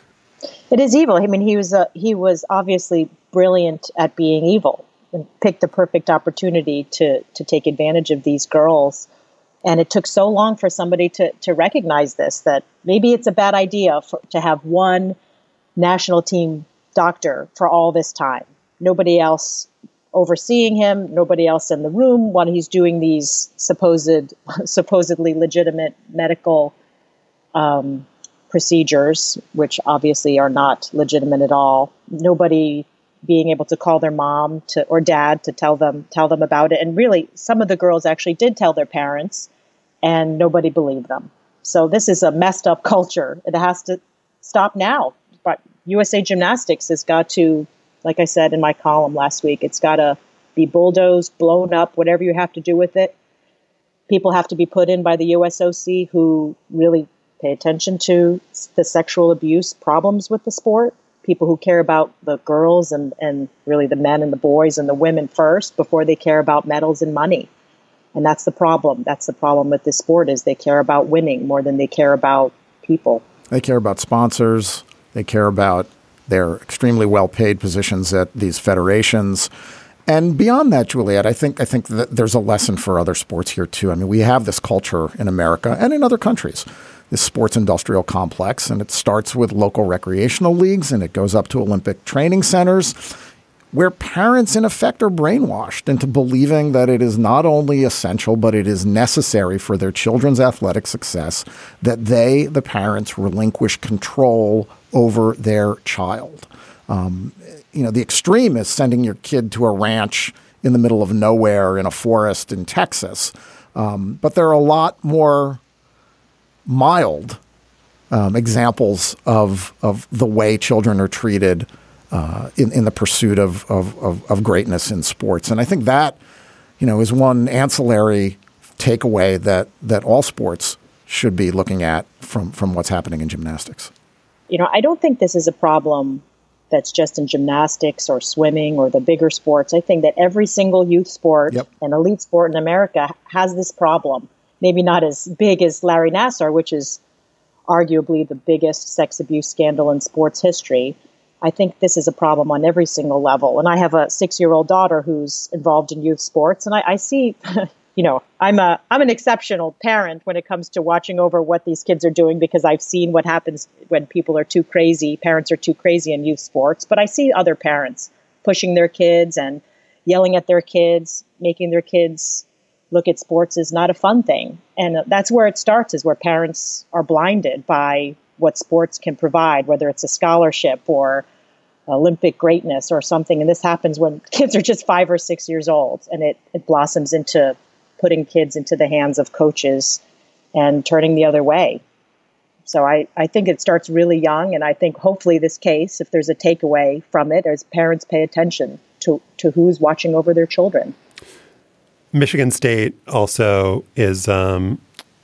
It is evil. I mean, he was a, he was obviously brilliant at being evil and picked the perfect opportunity to to take advantage of these girls. And it took so long for somebody to, to recognize this, that maybe it's a bad idea for, to have one national team doctor for all this time. Nobody else overseeing him, nobody else in the room when he's doing these supposed, supposedly legitimate medical um, procedures, which obviously are not legitimate at all. Nobody being able to call their mom to or dad to tell them tell them about it. And really, some of the girls actually did tell their parents, and nobody believed them. So this is a messed up culture. It has to stop now. But U S A Gymnastics has got to, like I said in my column last week, it's got to be bulldozed, blown up, whatever you have to do with it. People have to be put in by the U S O C who really pay attention to the sexual abuse problems with the sport. People who care about the girls and, and really the men and the boys and the women first before they care about medals and money. And that's the problem. That's the problem with this sport, is they care about winning more than they care about people. They care about sponsors. They care about their extremely well-paid positions at these federations. And beyond that, Juliet, I think I think that there's a lesson for other sports here, too. I mean, we have this culture in America and in other countries, this sports industrial complex, and it starts with local recreational leagues and it goes up to Olympic training centers, where parents, in effect, are brainwashed into believing that it is not only essential, but it is necessary for their children's athletic success that they, the parents, relinquish control over their child. Um, you know, the extreme is sending your kid to a ranch in the middle of nowhere in a forest in Texas. Um, but there are a lot more mild um, examples of of the way children are treated uh, in, in the pursuit of, of, of, of greatness in sports. And I think that, you know, is one ancillary takeaway that, that all sports should be looking at from, from what's happening in gymnastics. You know, I don't think this is a problem that's just in gymnastics or swimming or the bigger sports. I think that every single youth sport yep. and elite sport in America has this problem. Maybe not as big as Larry Nassar, which is arguably the biggest sex abuse scandal in sports history. I think this is a problem on every single level. And I have a six-year-old daughter who's involved in youth sports, and I, I see, you know, I'm a I'm an exceptional parent when it comes to watching over what these kids are doing, because I've seen what happens when people are too crazy, parents are too crazy in youth sports. But I see other parents pushing their kids and yelling at their kids, making their kids look at sports as not a fun thing. And that's where it starts, is where parents are blinded by what sports can provide, whether it's a scholarship or Olympic greatness or something. And this happens when kids are just five or six years old, and it, it blossoms into putting kids into the hands of coaches and turning the other way. So I, I think it starts really young. And I think hopefully this case, if there's a takeaway from it, as parents pay attention to, to who's watching over their children. Michigan State also is, um,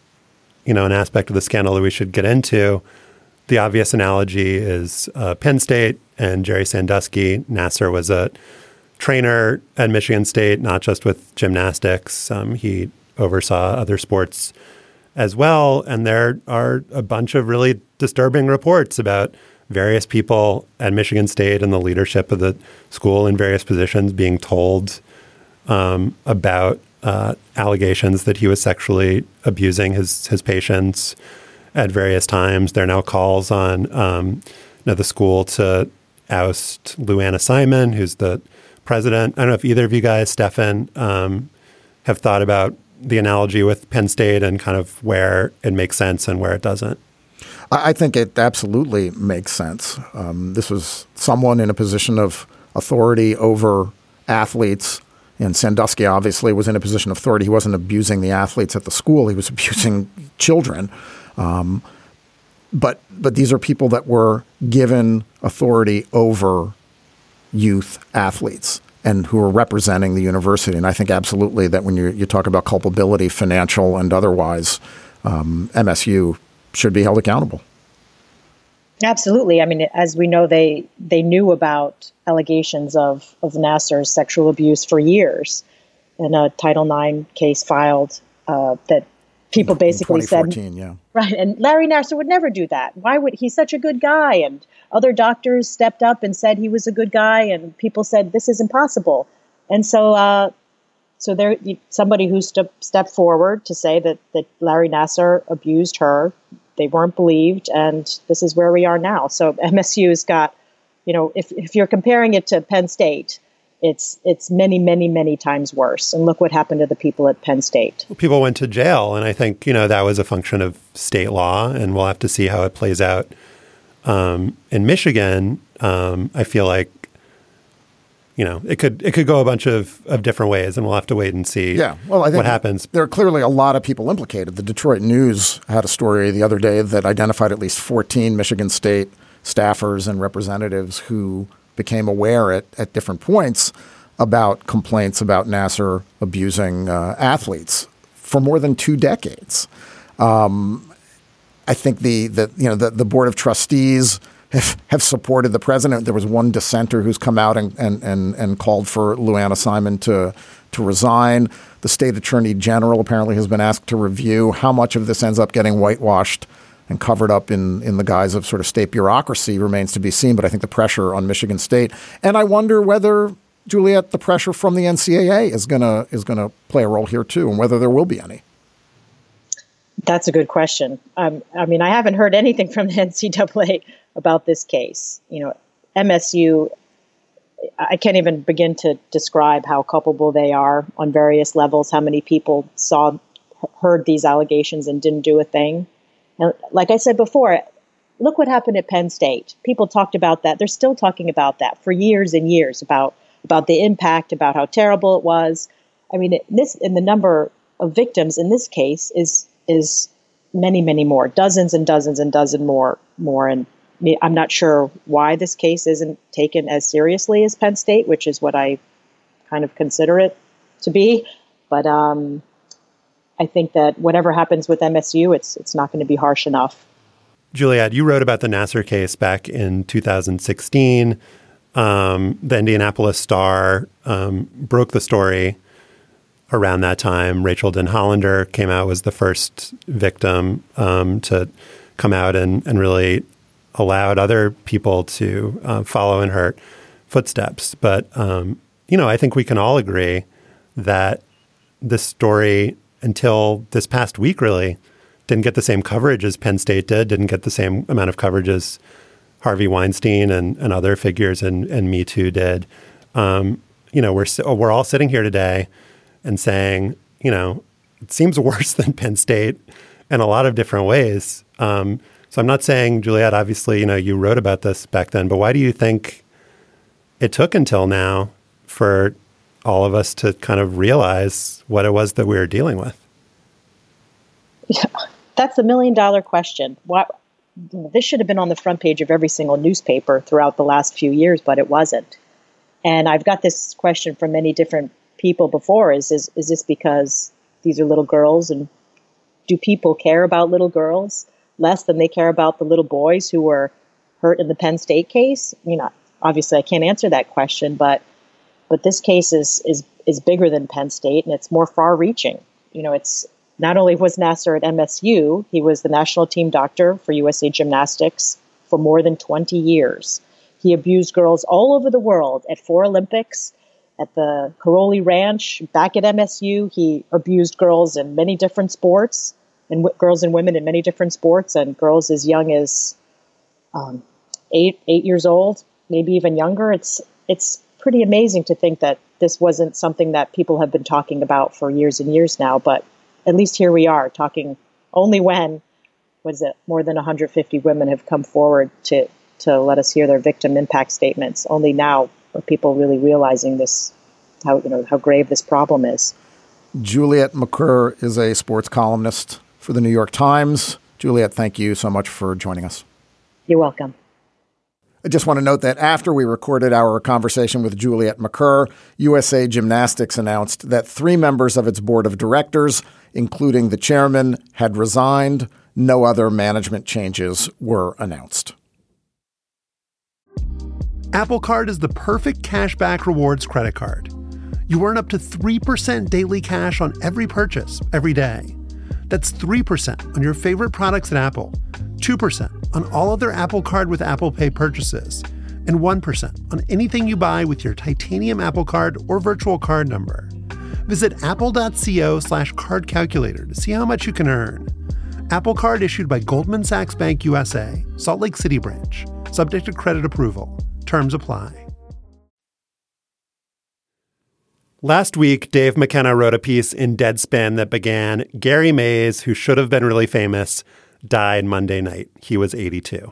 you know, an aspect of the scandal that we should get into. The obvious analogy is uh, Penn State and Jerry Sandusky. Nassar was a trainer at Michigan State, not just with gymnastics. Um, he oversaw other sports as well. And there are a bunch of really disturbing reports about various people at Michigan State and the leadership of the school in various positions being told Um, about uh, allegations that he was sexually abusing his his patients at various times. There are now calls on um, you know, the school to oust Luanna Simon, who's the president. I don't know if either of you guys, Stefan, um, have thought about the analogy with Penn State and kind of where it makes sense and where it doesn't. I think it absolutely makes sense. Um, this was someone in a position of authority over athletes. And Sandusky obviously was in a position of authority. He wasn't abusing the athletes at the school. He was abusing children. Um, but but these are people that were given authority over youth athletes and who are representing the university. And I think absolutely that when you, you talk about culpability, financial and otherwise, um, M S U should be held accountable. Absolutely. I mean, as we know, they they knew about allegations of, of Nassar's sexual abuse for years, and a Title nine case filed uh, that people in, basically in said, yeah. right. And Larry Nassar would never do that. Why would he's such a good guy? And other doctors stepped up and said he was a good guy, and people said this is impossible. And so uh, So there, somebody who st- stepped forward to say that, that Larry Nassar abused her, they weren't believed, and this is where we are now. So M S U's got, you know, if, if you're comparing it to Penn State, it's it's many, many, many times worse. And look what happened to the people at Penn State. People went to jail, and I think, you know, that was a function of state law, and we'll have to see how it plays out. Um, in Michigan, um, I feel like, you know, it could it could go a bunch of, of different ways, and we'll have to wait and see yeah. well, I think what happens. There are clearly a lot of people implicated. The Detroit News had a story the other day that identified at least fourteen Michigan State staffers and representatives who became aware at, at different points about complaints about Nassar abusing uh, athletes for more than two decades. Um, I think the, the you know the, the Board of Trustees have, have supported the president. There was one dissenter who's come out and and and, and called for Lou Anna Simon to to resign. The state attorney general apparently has been asked to review how much of this ends up getting whitewashed and covered up in, in the guise of sort of state bureaucracy remains to be seen. But I think the pressure on Michigan State, and I wonder whether, Juliet, the pressure from the N C double A is gonna is gonna play a role here too, and whether there will be any. That's a good question. Um, I mean, I haven't heard anything from the N C double A about this case. You know, M S U, I can't even begin to describe how culpable they are on various levels, how many people saw, heard these allegations and didn't do a thing. And like I said before, look what happened at Penn State. People talked about that. They're still talking about that for years and years, about, about the impact, about how terrible it was. I mean, it, this and the number of victims in this case is is many, many more, dozens and dozens and dozens more, more. And I'm not sure why this case isn't taken as seriously as Penn State, which is what I kind of consider it to be. But um, I think that whatever happens with M S U, it's it's not going to be harsh enough. Juliet, you wrote about the Nassar case back in two thousand sixteen. Um, the Indianapolis Star um, broke the story around that time. Rachel Denhollander came out, was the first victim um, to come out and, and really allowed other people to uh, follow in her footsteps. But, um, you know, I think we can all agree that this story, until this past week, really didn't get the same coverage as Penn State did, didn't get the same amount of coverage as Harvey Weinstein and, and other figures in, in Me Too did. Um, you know, we're we're all sitting here today and saying, you know, it seems worse than Penn State in a lot of different ways. Um, so I'm not saying, Juliet, obviously, you know, you wrote about this back then, but why do you think it took until now for all of us to kind of realize what it was that we were dealing with? Yeah, that's the million dollar question. Why, this should have been on the front page of every single newspaper throughout the last few years, but it wasn't. And I've got this question from many different people before. Is, is, is this because these are little girls, and do people care about little girls less than they care about the little boys who were hurt in the Penn State case? You know, obviously I can't answer that question, but but this case is is is bigger than Penn State, and it's more far-reaching. You know, it's not only was Nassar at M S U, he was the national team doctor for U S A Gymnastics for more than twenty years. He abused girls all over the world at four Olympics, at the Caroli Ranch, back at M S U. He abused girls in many different sports, and w- girls and women in many different sports, and girls as young as um, eight eight years old, maybe even younger. It's it's pretty amazing to think that this wasn't something that people have been talking about for years and years now. But at least here we are talking only when, was it, more than one hundred fifty women have come forward to to let us hear their victim impact statements. Only now are people really realizing this, how you know how grave this problem is. Juliet Macur is a sports columnist for the New York Times. Juliet, thank you so much for joining us. You're welcome. I just want to note that after we recorded our conversation with Juliet Macur, U S A Gymnastics announced that three members of its board of directors, including the chairman, had resigned. No other management changes were announced. Apple Card is the perfect cashback rewards credit card. You earn up to three percent daily cash on every purchase every day. That's three percent on your favorite products at Apple, two percent on all other Apple Card with Apple Pay purchases, and one percent on anything you buy with your titanium Apple Card or virtual card number. Visit apple.co slash card calculator to see how much you can earn. Apple Card issued by Goldman Sachs Bank U S A, Salt Lake City branch. Subject to credit approval. Terms apply. Last week, Dave McKenna wrote a piece in Deadspin that began, Gary Mays, who should have been really famous, died Monday night. He was eighty-two.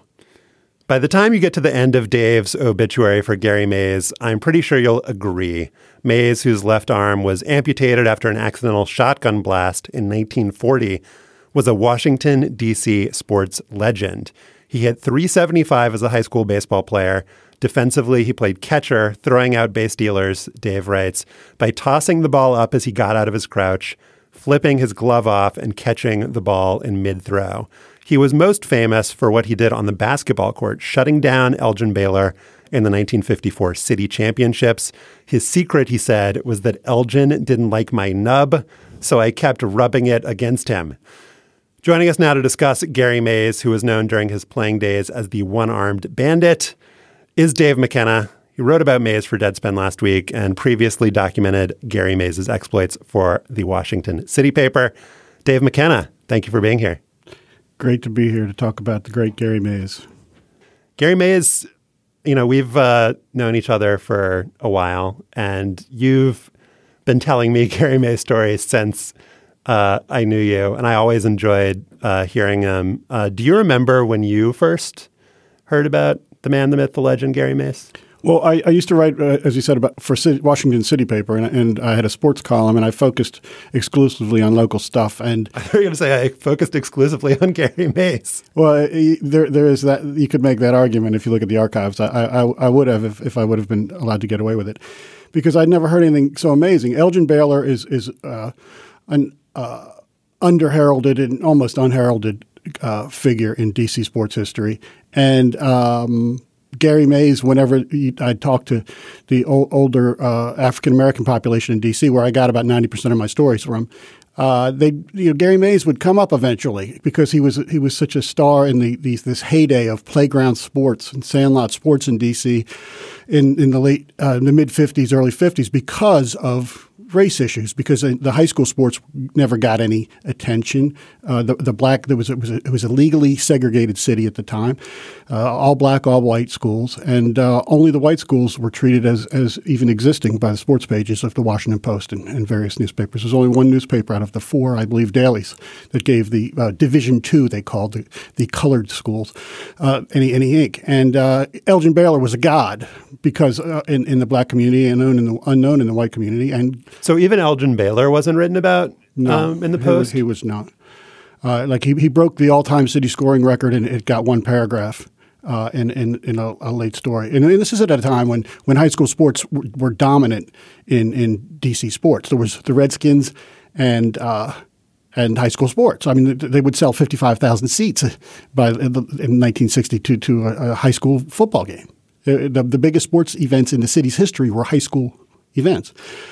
By the time you get to the end of Dave's obituary for Gary Mays, I'm pretty sure you'll agree. Mays, whose left arm was amputated after an accidental shotgun blast in nineteen forty, was a Washington, D C sports legend. He hit three seventy-five as a high school baseball player. Defensively, he played catcher, throwing out base stealers, Dave writes, by tossing the ball up as he got out of his crouch, flipping his glove off, and catching the ball in mid-throw. He was most famous for what he did on the basketball court, shutting down Elgin Baylor in the nineteen fifty-four City Championships. His secret, he said, was that Elgin didn't like my nub, so I kept rubbing it against him. Joining us now to discuss Gary Mays, who was known during his playing days as the one-armed bandit, is Dave McKenna. He wrote about Mays for Deadspin last week and previously documented Gary Mays' exploits for the Washington City paper. Dave McKenna, thank you for being here. Great to be here to talk about the great Gary Mays. Gary Mays, you know, we've uh, known each other for a while, and you've been telling me Gary Mays stories since uh, I knew you, and I always enjoyed uh, hearing them. Uh, do you remember when you first heard about the man, the myth, the legend, Gary Mays? Well, I, I used to write, uh, as you said, about for City, Washington City paper, and, and I had a sports column, and I focused exclusively on local stuff. And I thought you were going to say I focused exclusively on Gary Mays. Well, there there is that. You could make that argument if you look at the archives. I I, I would have if, if I would have been allowed to get away with it, because I'd never heard anything so amazing. Elgin Baylor is is uh, an uh, underheralded and almost unheralded uh, figure in D C sports history, and um, Gary Mays, whenever I talked to the o- older uh, African-American population in D C, where I got about ninety percent of my stories from, uh, they, you know, Gary Mays would come up eventually because he was he was such a star in the, the this heyday of playground sports and sandlot sports in D C in, in the late uh, in the mid-fifties, early fifties because of race issues, because the high school sports never got any attention. Uh, the, the black there was it was a, it was a legally segregated city at the time, uh, all black, all white schools, and uh, only the white schools were treated as as even existing by the sports pages of the Washington Post and, and various newspapers. There's only one newspaper out of the four, I believe, dailies that gave the uh, Division Two, they called the, the colored schools, uh, any any ink. And uh, Elgin Baylor was a god because uh, in in the black community and unknown in the unknown in the white community. And so even Elgin Baylor wasn't written about no, um, in the he Post? Was, he was not. Uh, like he, he broke the all-time city scoring record, and it got one paragraph uh, in in, in a, a late story. And, and this is at a time when, when high school sports were, were dominant in, in D C sports. There was the Redskins and uh, and high school sports. I mean, they would sell fifty-five thousand seats by in nineteen sixty-two to a, a high school football game. The, the biggest sports events in the city's history were high school events.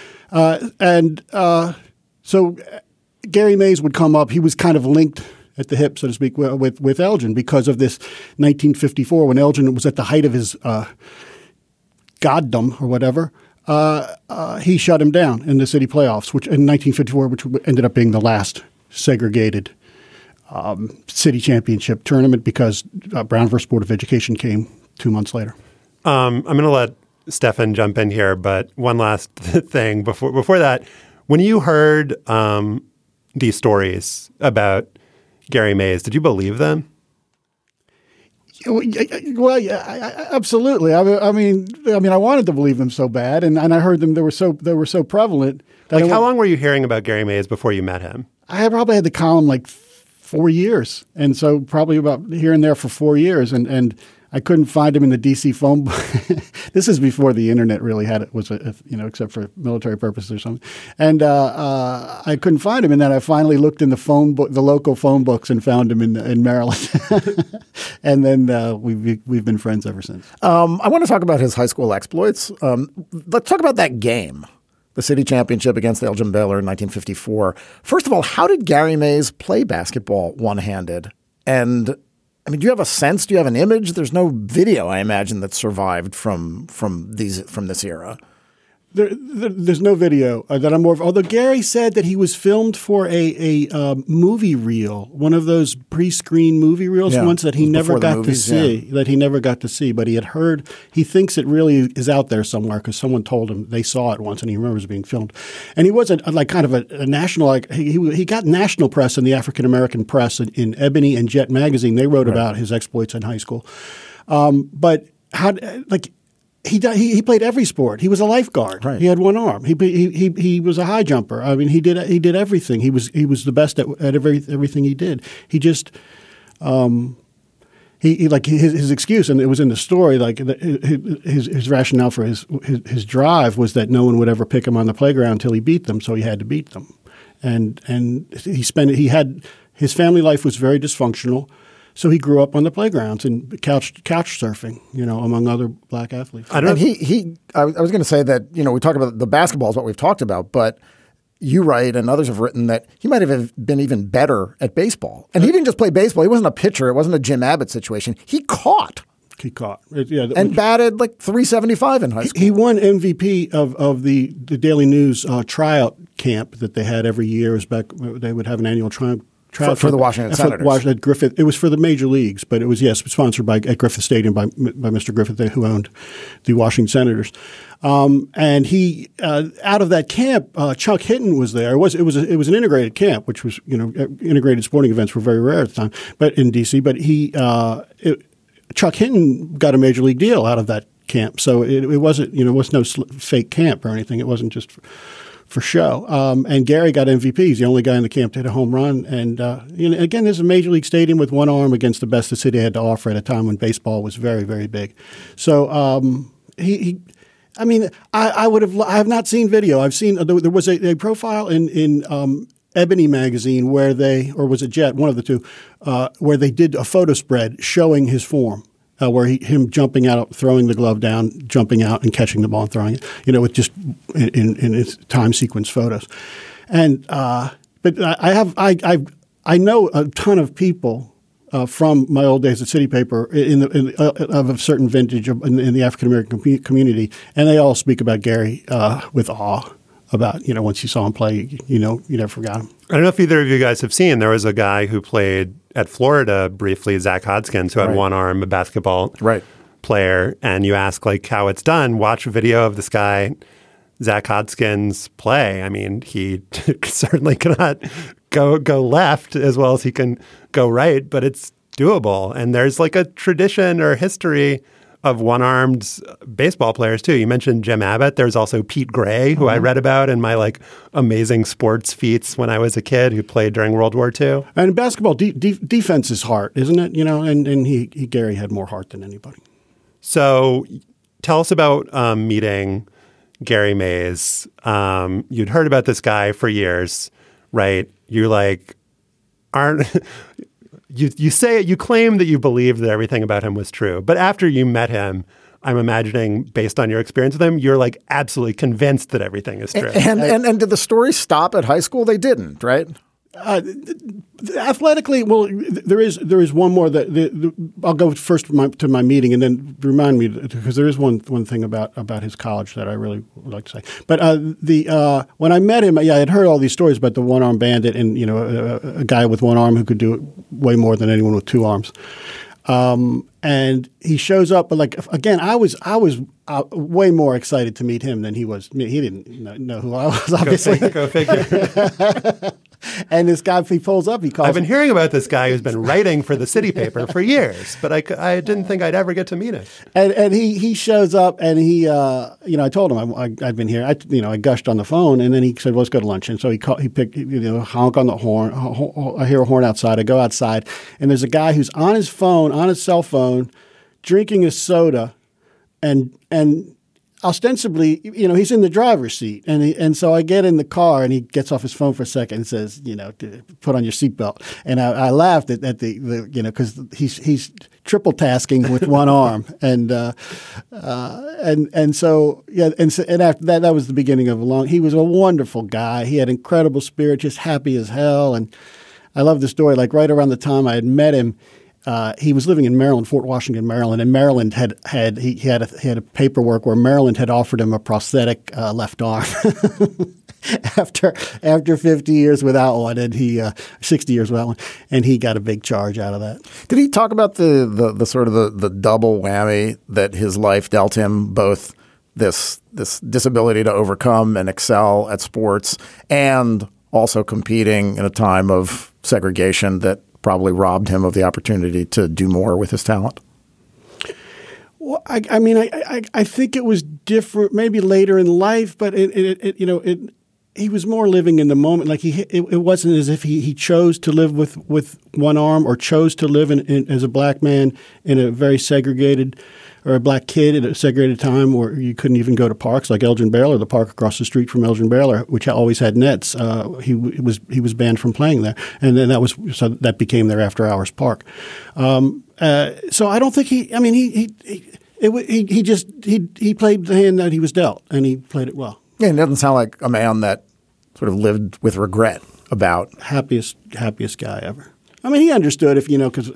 Uh, and uh, so Gary Mays would come up. He was kind of linked at the hip, so to speak, with with Elgin because of this nineteen fifty-four when Elgin was at the height of his uh, goddom or whatever. Uh, uh, he shut him down in the city playoffs, which in nineteen fifty-four, which ended up being the last segregated um, city championship tournament because uh, Brown versus Board of Education came two months later. Um, I'm going to let Stefan jump in here, but one last thing before before that, when you heard um, these stories about Gary Mays, did you believe them? Well, yeah, absolutely. I mean, I mean, I wanted to believe them so bad, and, and I heard them. They were so they were so prevalent. Like, how long were you hearing about Gary Mays before you met him? I probably had the column like four years, and so probably about here and there for four years, and and. I couldn't find him in the D C phone book. This is before the internet really had it, was a, you know, except for military purposes or something. And uh, uh, I couldn't find him. And then I finally looked in the phone book, the local phone books, and found him in in Maryland. And then uh, we've we've been friends ever since. Um, I want to talk about his high school exploits. Um, let's talk about that game, the city championship against Elgin Baylor in nineteen fifty-four. First of all, how did Gary Mays play basketball one-handed? And I mean, do you have a sense? Do you have an image? There's no video, I imagine, that survived from from these from this era. There, there, there's no video uh, that I'm more of. Although Gary said that he was filmed for a a uh, movie reel, one of those pre-screen movie reels, Yeah, ones that he it was never before the got movies, to see. yeah. That he never got to see, but he had heard. He thinks it really is out there somewhere because someone told him they saw it once, and he remembers it being filmed. And he was a, like kind of a, a national. Like he he got national press in the African American press in, in Ebony and Jet magazine. They wrote Right. about his exploits in high school, um, but how like. He, he he played every sport. He was a lifeguard. Right. He had one arm. He, he he he was a high jumper. I mean, he did he did everything. He was he was the best at, at every, everything he did. He just um, he, he like his his excuse, and it was in the story. Like the, his his rationale for his, his his drive was that no one would ever pick him on the playground until he beat them, so he had to beat them. And and he spent he had his family life was very dysfunctional. So he grew up on the playgrounds and couch couch surfing, you know, among other black athletes. I don't and he he. I was going to say that you know we talk about the basketball is what we've talked about, but you write and others have written that he might have been even better at baseball. And he didn't just play baseball. He wasn't a pitcher. It wasn't a Jim Abbott situation. He caught. He caught. It, yeah, and batted like three seventy-five in high school. He won M V P of, of the, the Daily News uh, tryout camp that they had every year. It was back, they would have an annual tryout. For, for the Washington Senators. Washington Griffith. It was for the major leagues, but it was, yes, sponsored by at Griffith Stadium by by Mister Griffith, who owned the Washington Senators. Um, and he, uh, out of that camp, uh, Chuck Hinton was there. It was it was a, it was an integrated camp, which was you know integrated sporting events were very rare at the time, but in D C. But he, uh, it, Chuck Hinton got a major league deal out of that camp, so it, it wasn't you know it was no sl- fake camp or anything. It wasn't just. For, For show. Um, and Gary got M V P. He's the only guy in the camp to hit a home run. And uh, you know, again, this is a major league stadium with one arm against the best the city had to offer at a time when baseball was very, very big. So um, he, he, I mean, I, I would have. I have not seen video. I've seen there, there was a, a profile in in um, Ebony magazine where they, or was it Jet, one of the two, uh, where they did a photo spread showing his form. Uh, where he, him jumping out, throwing the glove down, jumping out, and catching the ball and throwing it, you know, with just in, in, in its time sequence photos. And uh, but I have I I I know a ton of people uh, from my old days at City Paper in, the, in uh, of a certain vintage of, in, in the African American com- community, and they all speak about Gary uh, with awe. About you know once you saw him play, you know you never forgot him. I don't know if either of you guys have seen. There was a guy who played at Florida briefly, Zach Hodgkins, who had right. one arm, a basketball right. player. And you ask like how it's done. Watch a video of this guy, Zach Hodgkins, play. I mean, he certainly cannot go go left as well as he can go right, but it's doable. And there's like a tradition or history of one-armed baseball players too. You mentioned Jim Abbott. There's also Pete Gray, who mm-hmm. I read about in my like amazing sports feats when I was a kid, who played during World War Two. And basketball de- de- defense is heart, isn't it? You know, and and he, he Gary had more heart than anybody. So, tell us about um, meeting Gary Mays. Um, you'd heard about this guy for years, right? You like aren't. You you say you claim that you believed that everything about him was true, but after you met him, I'm imagining, based on your experience with him, you're like absolutely convinced that everything is true. And and, and, and did the story stop at high school? They didn't, right? Uh, athletically, well, there is there is one more that the, the, I'll go first to my, to my meeting and then remind me because there is one one thing about, about his college that I really would like to say. But uh, the uh, when I met him, yeah, I had heard all these stories about the one arm bandit and you know a, a guy with one arm who could do it way more than anyone with two arms. Um, and he shows up, but like again, I was I was uh, way more excited to meet him than he was. He didn't know who I was, obviously. Go figure. Go figure. And this guy, he pulls up, he calls. I've been hearing about this guy who's been writing for the City Paper for years, but I, I didn't think I'd ever get to meet him. And and he he shows up, and he, uh, you know, I told him I, I, I'd been here. I, you know, I gushed on the phone, and then he said, well, "Let's go to lunch." And so he called, he picked, you know, honk on the horn. I hear a horn outside. I go outside, and there's a guy who's on his phone, on his cell phone, drinking a soda, and and. Ostensibly, you know, he's in the driver's seat, and he, and so I get in the car, and he gets off his phone for a second and says, you know, put on your seatbelt. And I, I laughed at, at the, the, you know, because he's he's triple tasking with one arm, and uh, uh, and and so yeah, and so, and after that, that was the beginning of a long. He was a wonderful guy. He had incredible spirit, just happy as hell, and I love the story. Like right around the time I had met him. uh, he was living in Maryland, Fort Washington, Maryland, and Maryland had had he, he had a, he had a paperwork where Maryland had offered him a prosthetic uh, left arm after after fifty years without one, and he uh, sixty years without one, and he got a big charge out of that. Did he talk about the the, the sort of the, the double whammy that his life dealt him, both this this disability to overcome and excel at sports, and also competing in a time of segregation that probably robbed him of the opportunity to do more with his talent? Well, I, I mean, I, I I think it was different, maybe later in life, but it, it, it you know, it he was more living in the moment. Like he, it, it wasn't as if he, he chose to live with, with one arm or chose to live in, in as a black man in a very segregated, or a black kid at a segregated time where you couldn't even go to parks like Elgin Baylor, the park across the street from Elgin Baylor, which always had nets. Uh, he was he was banned from playing there, and then that was so that became their after hours park. Um, uh, so I don't think he. I mean, he he he, it, he he just he he played the hand that he was dealt, and he played it well. Yeah, he doesn't sound like a man that sort of lived with regret about happiest happiest guy ever. I mean, he understood if you know because.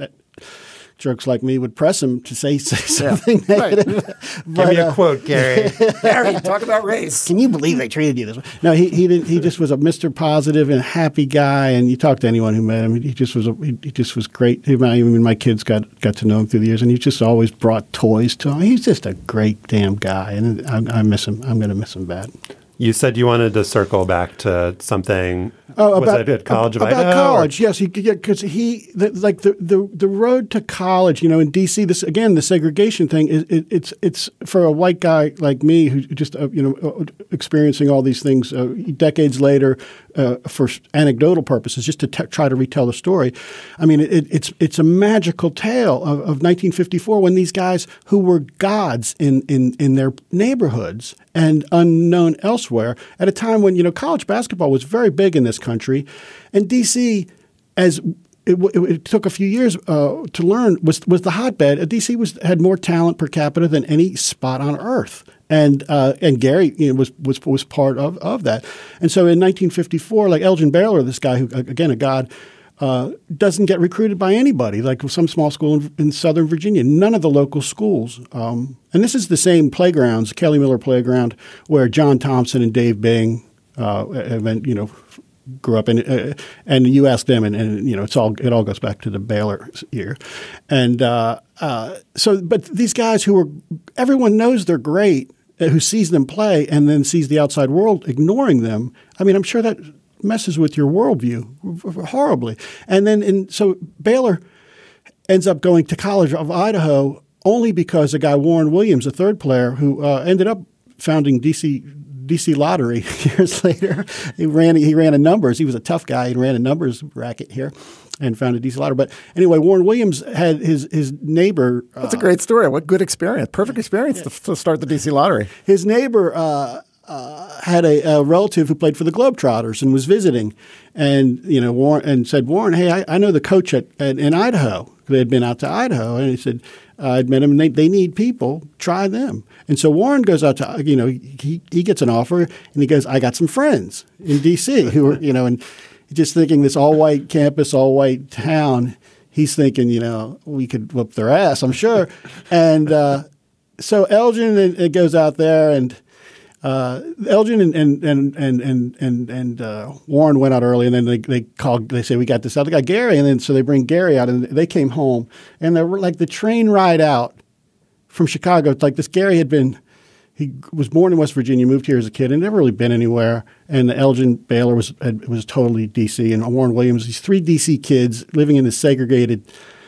Jerks like me would press him to say, say something yeah. negative. Right. But, Give me a uh, quote, Gary. Gary, talk about race. Can you believe they treated you this way? No, he he didn't. He just was a Mister Positive and happy guy. And you talk to anyone who met him, he just was a, he, he just was great. I mean, my kids got got to know him through the years, and he just always brought toys to him. He's just a great damn guy, and I, I miss him. I'm going to miss him bad. You said you wanted to circle back to something. Oh, was about, it at College of about Idaho? college, or? yes. He because he the, like the, the the road to college. You know, in D C, this again, the segregation thing is it, it's it's for a white guy like me who just uh, you know experiencing all these things uh, decades later uh, for anecdotal purposes, just to t- try to retell the story. I mean, it, it's it's a magical tale of, of nineteen fifty-four when these guys who were gods in in in their neighborhoods and unknown elsewhere at a time when, you know, college basketball was very big in this country. And D C, as it, it, it took a few years uh, to learn, was was the hotbed. Uh, D C was had more talent per capita than any spot on earth. And uh, and Gary you know, was was was part of, of that. And so in nineteen fifty-four, like Elgin Baylor, this guy who, again, a god, Uh, doesn't get recruited by anybody, like some small school in, in Southern Virginia. None of the local schools. Um, and this is the same playgrounds, Kelly Miller Playground, where John Thompson and Dave Bing, uh, you know, grew up in. Uh, and you ask them, and, and you know, it's all it all goes back to the Baylor year. And uh, uh, so, but these guys who are, everyone knows they're great, uh, who sees them play, and then sees the outside world ignoring them. I mean, I'm sure that messes with your worldview horribly. And then, in, so Baylor ends up going to College of Idaho only because a guy, Warren Williams, a third player, who uh, ended up founding D C D C Lottery years later. He ran he ran a numbers. He was a tough guy. He ran a numbers racket here and founded D C Lottery. But anyway, Warren Williams had his his neighbor. That's uh, a great story. What good experience. Perfect experience yeah. to, to start the D C Lottery. His neighbor uh, Uh, had a, a relative who played for the Globetrotters and was visiting, and you know, Warren, and said, "Warren, hey, I, I know the coach at, at in Idaho. They had been out to Idaho, and he said, uh, I'd met him, and they, they need people. Try them." And so Warren goes out to, you know, he he gets an offer, and he goes, "I got some friends in D C who are, you know," and just thinking this all white campus, all white town. He's thinking, you know, we could whoop their ass, I'm sure. And uh, so Elgin it, it goes out there and. Uh, Elgin and and and and and and, and uh, Warren went out early, and then they they called. They say we got this other guy, Gary, and then so they bring Gary out, and they came home, and they were like the train ride out from Chicago. It's like this Gary had been. He was born in West Virginia, moved here as a kid, and never really been anywhere. And Elgin Baylor was had, was totally D C, and Warren Williams. These three D C kids living in this segregated,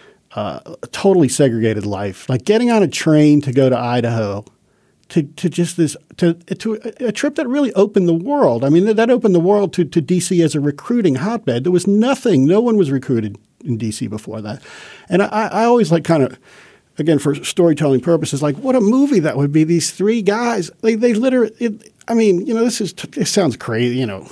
uh, totally segregated life, like getting on a train to go to Idaho. To, to just this to to a, a trip that really opened the world. I mean, that, that opened the world to, to D C as a recruiting hotbed. There was nothing, no one was recruited in D C before that. And I, I always like kind of, again, for storytelling purposes, like what a movie that would be. These three guys, they they literally. It, I mean, you know, this is it sounds crazy, you know.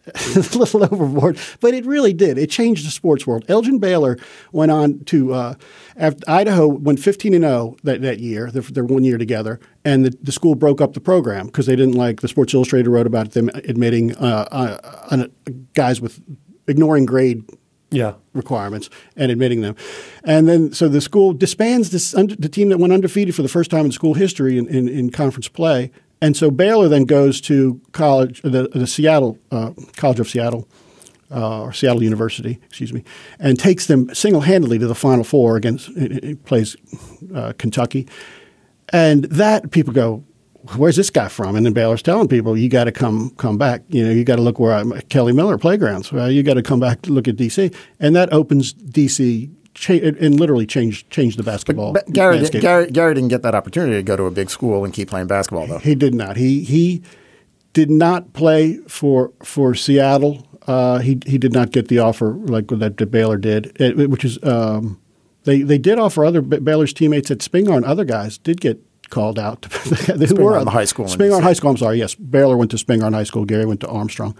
a little overboard, but it really did. It changed the sports world. Elgin Baylor went on to uh, after Idaho went fifteen and oh that, that year, their, their one year together, and the, the school broke up the program because they didn't like the Sports Illustrated wrote about them admitting uh, uh, uh, guys with ignoring grade yeah. requirements and admitting them. And then so the school disbands this under, the team that went undefeated for the first time in school history in, in, in conference play. And so Baylor then goes to college, the, the Seattle uh, College of Seattle, uh, or Seattle University, excuse me, and takes them single-handedly to the Final Four against it, it plays uh, Kentucky. And that people go, where's this guy from? And then Baylor's telling people, you got to come come back. You know, you got to look where I'm Kelly Miller Playgrounds. Well, you got to come back to look at D C. And that opens D C cha- and literally changed changed the basketball. But, but Gary, landscape. Gary, Gary didn't get that opportunity to go to a big school and keep playing basketball, though. He did not. He he did not play for for Seattle. Uh, he he did not get the offer like that, that Baylor did, it, which is um, they they did offer other Baylor's teammates at Spingarn. Other guys did get called out. They Spingarn High School. Spingarn High School. I'm sorry. Yes, Baylor went to Spingarn High School. Gary went to Armstrong.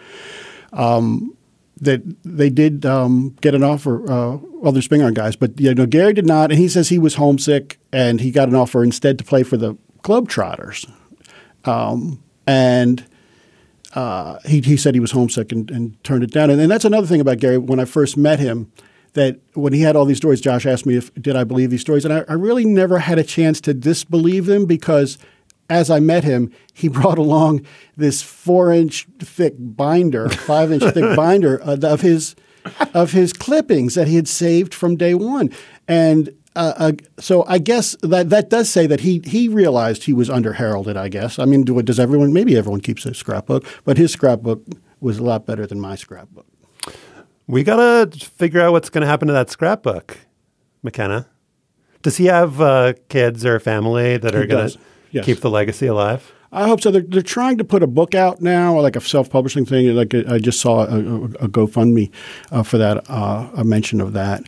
Um, that they, they did um, get an offer, uh, other Spingarn guys, but you know Gary did not. And he says he was homesick, and he got an offer instead to play for the Globetrotters. Um, and uh, he he said he was homesick and, and turned it down. And, and that's another thing about Gary. When I first met him, that when he had all these stories, Josh asked me if did I believe these stories, and I, I really never had a chance to disbelieve them because as I met him, he brought along this four-inch thick binder, five-inch thick binder of his of his clippings that he had saved from day one, and uh, uh, so I guess that that does say that he he realized he was under-heralded. I guess I mean, do, does everyone? Maybe everyone keeps a scrapbook, but his scrapbook was a lot better than my scrapbook. We got to figure out what's going to happen to that scrapbook, McKenna. Does he have uh, kids or family that are going to yes. keep the legacy alive? I hope so. They're, they're trying to put a book out now, like a self-publishing thing. Like a, I just saw a, a, a GoFundMe uh, for that, uh, a mention of that.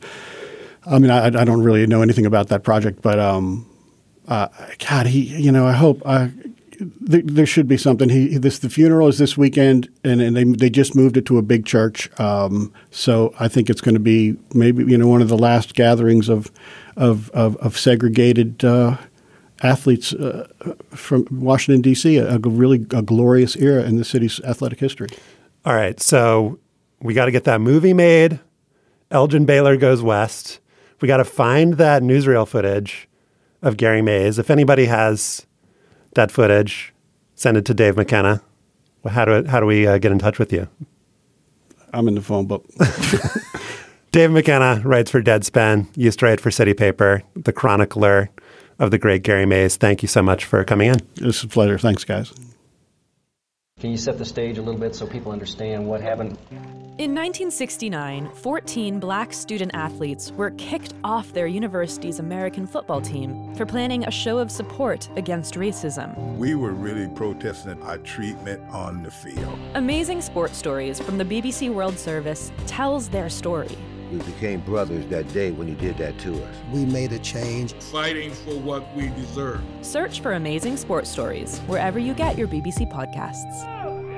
I mean, I, I don't really know anything about that project, but um, uh, God, he, you know, I hope I, There, there should be something. He this the funeral is this weekend, and, and they they just moved it to a big church. Um, so I think it's going to be maybe you know one of the last gatherings of of of, of segregated uh, athletes uh, from Washington D C. A, a really a glorious era in the city's athletic history. All right, so we got to get that movie made. Elgin Baylor goes west. We got to find that newsreel footage of Gary Mays. If anybody has that footage, send it to Dave McKenna. Well, how do how do we uh, get in touch with you? I'm in the phone book. Dave McKenna writes for Deadspin, used to write for City Paper, the chronicler of the great Gary Mays. Thank you so much for coming in. It's a pleasure. Thanks, guys. Can you set the stage a little bit so people understand what happened? In nineteen sixty-nine, fourteen black student athletes were kicked off their university's American football team for planning a show of support against racism. We were really protesting our treatment on the field. Amazing Sports Stories from the B B C World Service tells their story. We became brothers that day when you did that to us. We made a change. Fighting for what we deserve. Search for Amazing Sports Stories wherever you get your B B C podcasts.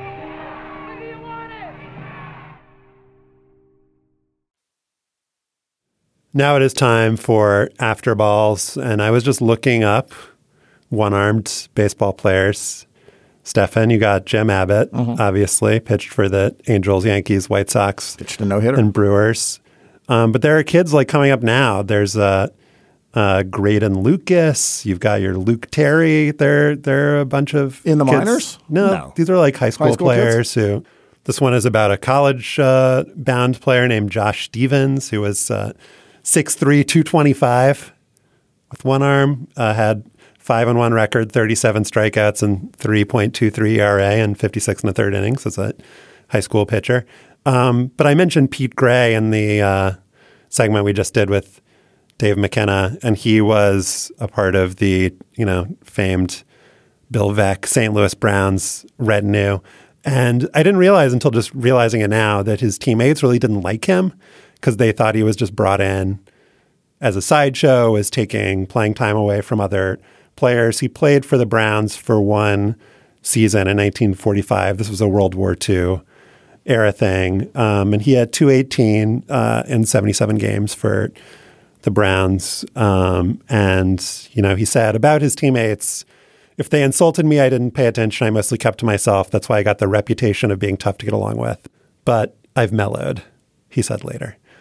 Now it is time for After Balls, and I was just looking up one-armed baseball players. Stefan, you got Jim Abbott, mm-hmm. obviously, pitched for the Angels, Yankees, White Sox, pitched a no-hitter, and Brewers. Um, but there are kids like coming up now. There's uh, uh, Graydon Lucas. You've got your Luke Terry. They're they're a bunch of in the kids. minors. No, no, these are like high school, high school players kids? who. This one is about a college-bound uh, player named Josh Stevens, who was uh, six three, two twenty-five with one arm, uh, had five and one record, thirty-seven strikeouts, and three point two three E R A, and fifty-six and a third innings as a high school pitcher. Um, but I mentioned Pete Gray in the uh, segment we just did with Dave McKenna, and he was a part of the you know famed Bill Veeck Saint Louis Browns retinue. And I didn't realize until just realizing it now that his teammates really didn't like him because they thought he was just brought in as a sideshow, as taking playing time away from other players. He played for the Browns for one season in nineteen forty-five. This was a World War Two era thing. Um, and he had two eighteen uh, in seventy-seven games for the Browns. Um, and, you know, he said about his teammates, if they insulted me, I didn't pay attention. I mostly kept to myself. That's why I got the reputation of being tough to get along with. But I've mellowed, he said later.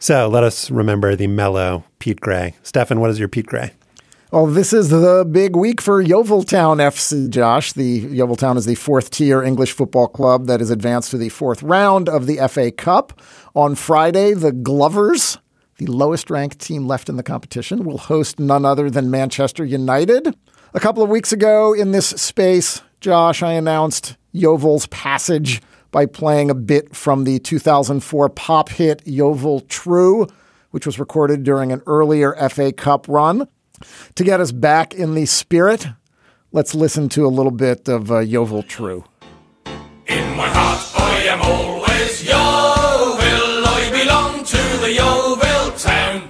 So let us remember the mellow Pete Gray. Stefan, what is your Pete Gray? Well, this is the big week for Yeoviltown F C, Josh. The Yeoviltown is the fourth tier English football club that is advanced to the fourth round of the F A Cup. On Friday, the Glovers, the lowest ranked team left in the competition, will host none other than Manchester United. A couple of weeks ago in this space, Josh, I announced Yeovil's passage by playing a bit from the two thousand four pop hit Yeovil True, which was recorded during an earlier F A Cup run. To get us back in the spirit, let's listen to a little bit of uh, Yeovil True. In my heart I am always Yeovil, I belong to the Yeovil town.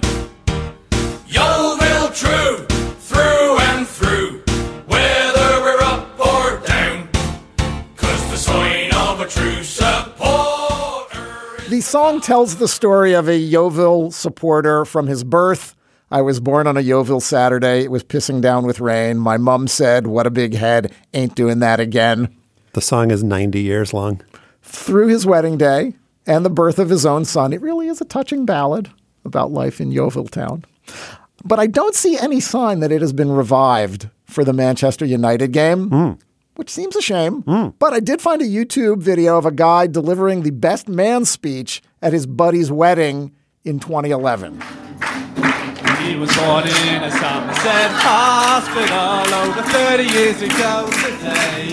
Yeovil True, through and through, whether we're up or down, 'cause the sign of a true supporter. The song tells the story of a Yeovil supporter from his birth. I was born on a Yeovil Saturday. It was pissing down with rain. My mom said, "What a big head. Ain't doing that again." The song is ninety years long. Through his wedding day and the birth of his own son, it really is a touching ballad about life in Yeoviltown. But I don't see any sign that it has been revived for the Manchester United game, mm. which seems a shame. Mm. But I did find a YouTube video of a guy delivering the best man speech at his buddy's wedding in twenty eleven. He was born in a Somerset hospital over thirty years ago today.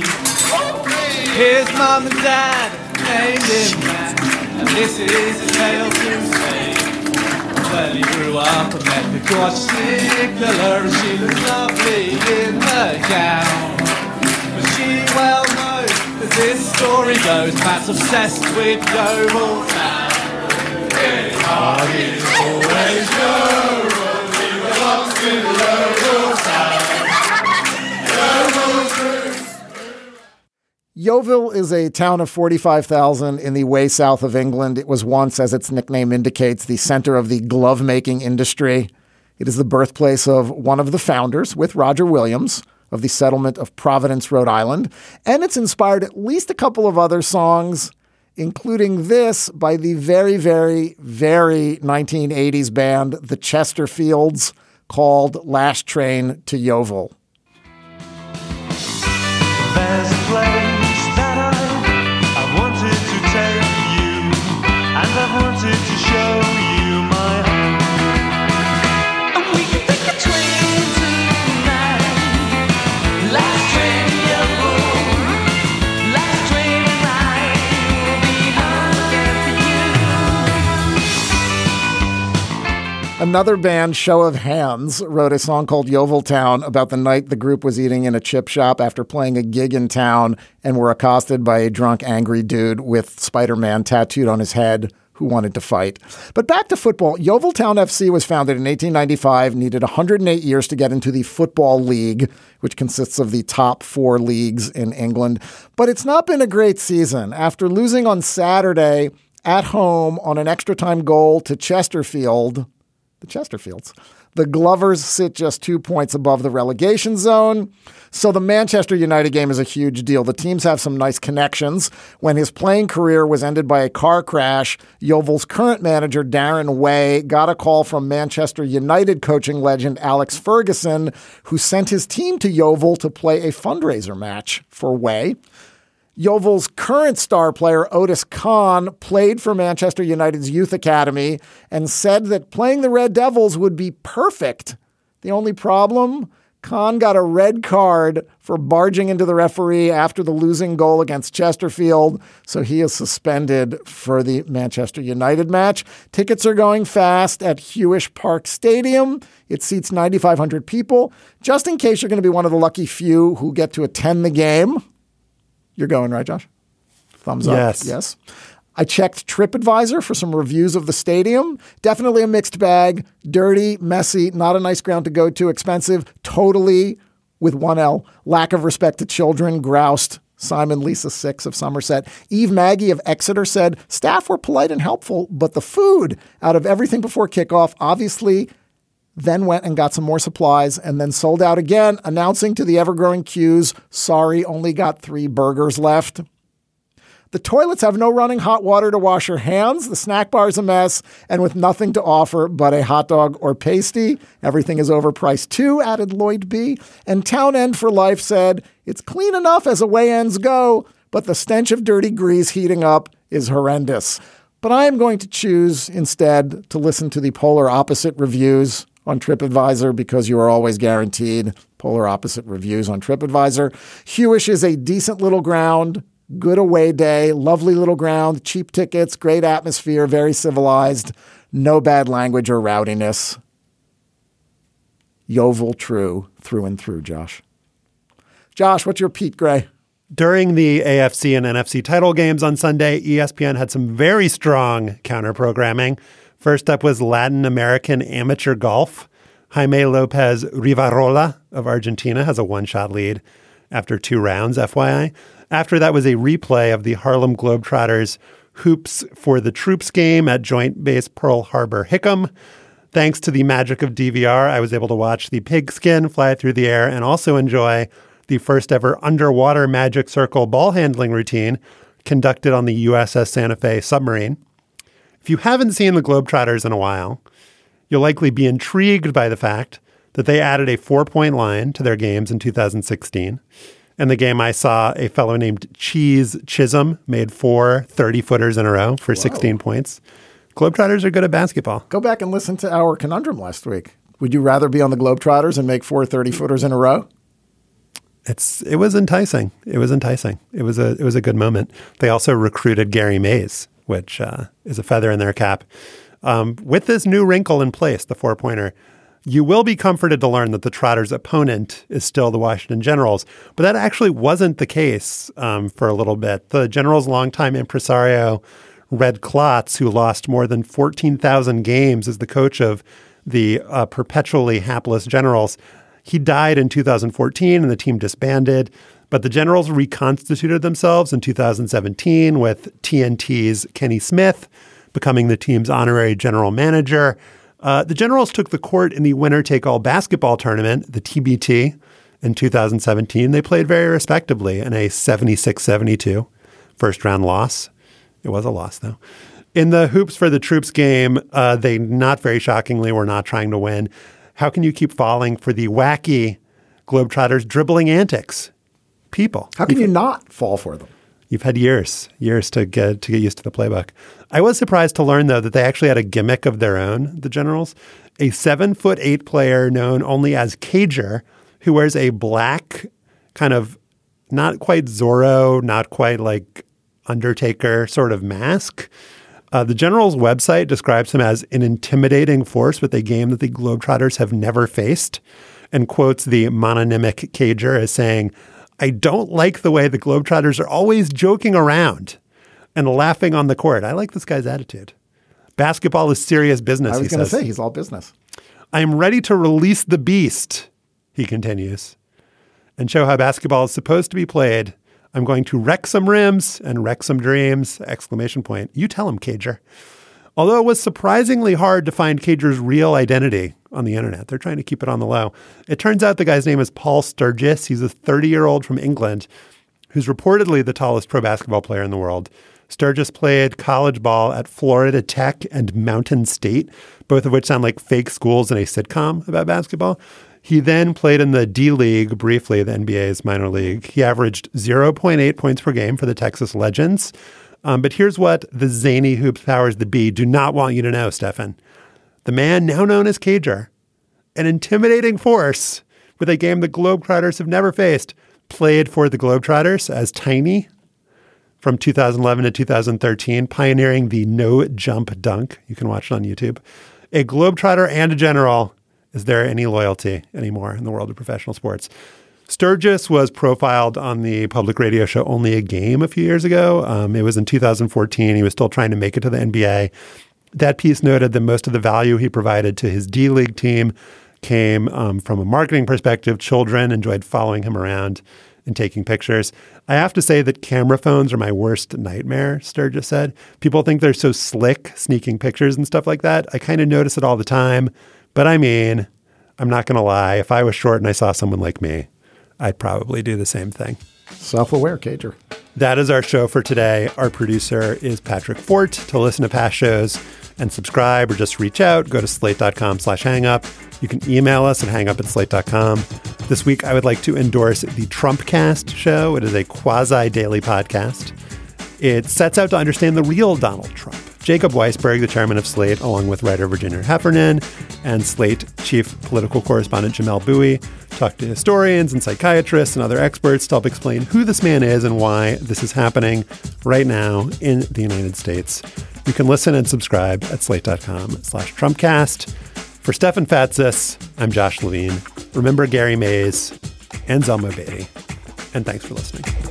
His mum and dad named him that, and this is his tale to say. Well, he grew up and met the gorgeous Nicola, and she looked lovely in her gown. But she well knows, as this story goes, Matt's obsessed with Yeoviltown. His heart is always Yeovil. Yeovil is a town of forty-five thousand in the way south of England. It was once, as its nickname indicates, the center of the glove-making industry. It is the birthplace of one of the founders, with Roger Williams, of the settlement of Providence, Rhode Island. And it's inspired at least a couple of other songs, including this by the very, very, very nineteen eighties band, the Chesterfields, called Last Train to Yeovil. There's a place that I, I wanted to take you, and I wanted to show you my home. And we can take a train tonight. Last train to Yeovil. Last train tonight. We'll be home for you. Another band, Show of Hands, wrote a song called Yeoviltown about the night the group was eating in a chip shop after playing a gig in town and were accosted by a drunk, angry dude with Spider-Man tattooed on his head who wanted to fight. But back to football. Yeoviltown F C was founded in eighteen ninety-five, needed one hundred eight years to get into the Football League, which consists of the top four leagues in England. But it's not been a great season. After losing on Saturday at home on an extra time goal to Chesterfield, the Chesterfields, the Glovers sit just two points above the relegation zone. So the Manchester United game is a huge deal. The teams have some nice connections. When his playing career was ended by a car crash, Yeovil's current manager, Darren Way, got a call from Manchester United coaching legend Alex Ferguson, who sent his team to Yeovil to play a fundraiser match for Way. Yeovil's current star player, Otis Kahn, played for Manchester United's youth academy and said that playing the Red Devils would be perfect. The only problem? Kahn got a red card for barging into the referee after the losing goal against Chesterfield, so he is suspended for the Manchester United match. Tickets are going fast at Hewish Park Stadium. It seats nine thousand five hundred people. Just in case you're going to be one of the lucky few who get to attend the game. You're going, right, Josh? Thumbs up. Yes. Yes. I checked TripAdvisor for some reviews of the stadium. Definitely a mixed bag. Dirty, messy, not a nice ground to go to, expensive, totally, with one L, lack of respect to children, groused Simon Lisa Six of Somerset. Eve Maggie of Exeter said, staff were polite and helpful, but the food out of everything before kickoff obviously then went and got some more supplies and then sold out again, announcing to the ever-growing queues, sorry, only got three burgers left. The toilets have no running hot water to wash your hands. The snack bar is a mess and with nothing to offer but a hot dog or pasty. Everything is overpriced too, added Lloyd B. And Town End for Life said, it's clean enough as away ends go, but the stench of dirty grease heating up is horrendous. But I am going to choose instead to listen to the polar opposite reviews on TripAdvisor because you are always guaranteed polar opposite reviews on TripAdvisor. Hewish is a decent little ground, good away day, lovely little ground, cheap tickets, great atmosphere, very civilized, no bad language or rowdiness. Yeovil true through and through, Josh. Josh, what's your Pete Gray? During the A F C and N F C title games on Sunday, E S P N had some very strong counter-programming. First up was Latin American amateur golf. Jaime Lopez Rivarola of Argentina has a one-shot lead after two rounds, F Y I. After that was a replay of the Harlem Globetrotters Hoops for the Troops game at Joint Base Pearl Harbor Hickam. Thanks to the magic of D V R, I was able to watch the pigskin fly through the air and also enjoy the first ever underwater magic circle ball handling routine conducted on the U S S Santa Fe submarine. If you haven't seen the Globetrotters in a while, you'll likely be intrigued by the fact that they added a four-point line to their games in two thousand sixteen. In the game, I saw a fellow named Cheese Chisholm made four thirty-footers in a row for Whoa. sixteen points. Globetrotters are good at basketball. Go back and listen to our conundrum last week. Would you rather be on the Globetrotters and make four thirty-footers in a row? It's it was enticing. It was enticing. It was a it was a good moment. They also recruited Gary Mays, which uh, is a feather in their cap. Um, with this new wrinkle in place, the four-pointer, you will be comforted to learn that the Trotters' opponent is still the Washington Generals. But that actually wasn't the case um, for a little bit. The Generals' longtime impresario, Red Klotz, who lost more than fourteen thousand games as the coach of the uh, perpetually hapless Generals, he died in two thousand fourteen and the team disbanded. But the Generals reconstituted themselves in two thousand seventeen with T N T's Kenny Smith becoming the team's honorary general manager. Uh, the Generals took the court in the winner-take-all basketball tournament, the T B T, in two thousand seventeen. They played very respectably in a seventy-six seventy-two first-round loss. It was a loss, though. In the Hoops for the Troops game, uh, they, not very shockingly, were not trying to win. How can you keep falling for the wacky Globetrotters dribbling antics? People. How can you not fall for them? You've had years, years to get to get used to the playbook. I was surprised to learn, though, that they actually had a gimmick of their own, the Generals. A seven foot eight player known only as Cager, who wears a black kind of not quite Zorro, not quite like Undertaker sort of mask. Uh, the Generals' website describes him as an intimidating force with a game that the Globetrotters have never faced, and quotes the mononymic Cager as saying, "I don't like the way the Globetrotters are always joking around and laughing on the court." I like this guy's attitude. Basketball is serious business, I was he going to says. say, he's all business. "I am ready to release the beast," he continues, "and show how basketball is supposed to be played. I'm going to wreck some rims and wreck some dreams!" Exclamation point. You tell him, Cager. Although it was surprisingly hard to find Cager's real identity on the internet. They're trying to keep it on the low. It turns out the guy's name is Paul Sturgis. He's a thirty-year-old from England who's reportedly the tallest pro basketball player in the world. Sturgis played college ball at Florida Tech and Mountain State, both of which sound like fake schools in a sitcom about basketball. He then played in the D-League briefly, the N B A's minor league. He averaged zero point eight points per game for the Texas Legends. Um, but here's what the zany hoops powers that be do not want you to know, Stefan. The man now known as Cager, an intimidating force with a game the Globetrotters have never faced, played for the Globetrotters as Tiny from two thousand eleven to two thousand thirteen, pioneering the no-jump dunk. You can watch it on YouTube. A Globetrotter and a General. Is there any loyalty anymore in the world of professional sports? Sturgis was profiled on the public radio show Only a Game a few years ago. Um, it was in two thousand fourteen. He was still trying to make it to the N B A. That piece noted that most of the value he provided to his D-League team came um, from a marketing perspective. Children enjoyed following him around and taking pictures. I have to say that camera phones are my worst nightmare, Sturgis said. People think they're so slick, sneaking pictures and stuff like that. I kind of notice it all the time. But I mean, I'm not going to lie. If I was short and I saw someone like me, I'd probably do the same thing. Self-aware, Cager. That is our show for today. Our producer is Patrick Fort. To listen to past shows and subscribe or just reach out, go to slate.com slash hangup. You can email us at hangup at slate dot com. This week, I would like to endorse the Trumpcast show. It is a quasi-daily podcast. It sets out to understand the real Donald Trump. Jacob Weisberg, the chairman of Slate, along with writer Virginia Heffernan and Slate chief political correspondent Jamelle Bouie, talk to historians and psychiatrists and other experts to help explain who this man is and why this is happening right now in the United States. You can listen and subscribe at slate.com slash Trumpcast. For Stefan Fatsis, I'm Josh Levine. Remember Gary Mays and Zelma Beatty. And thanks for listening.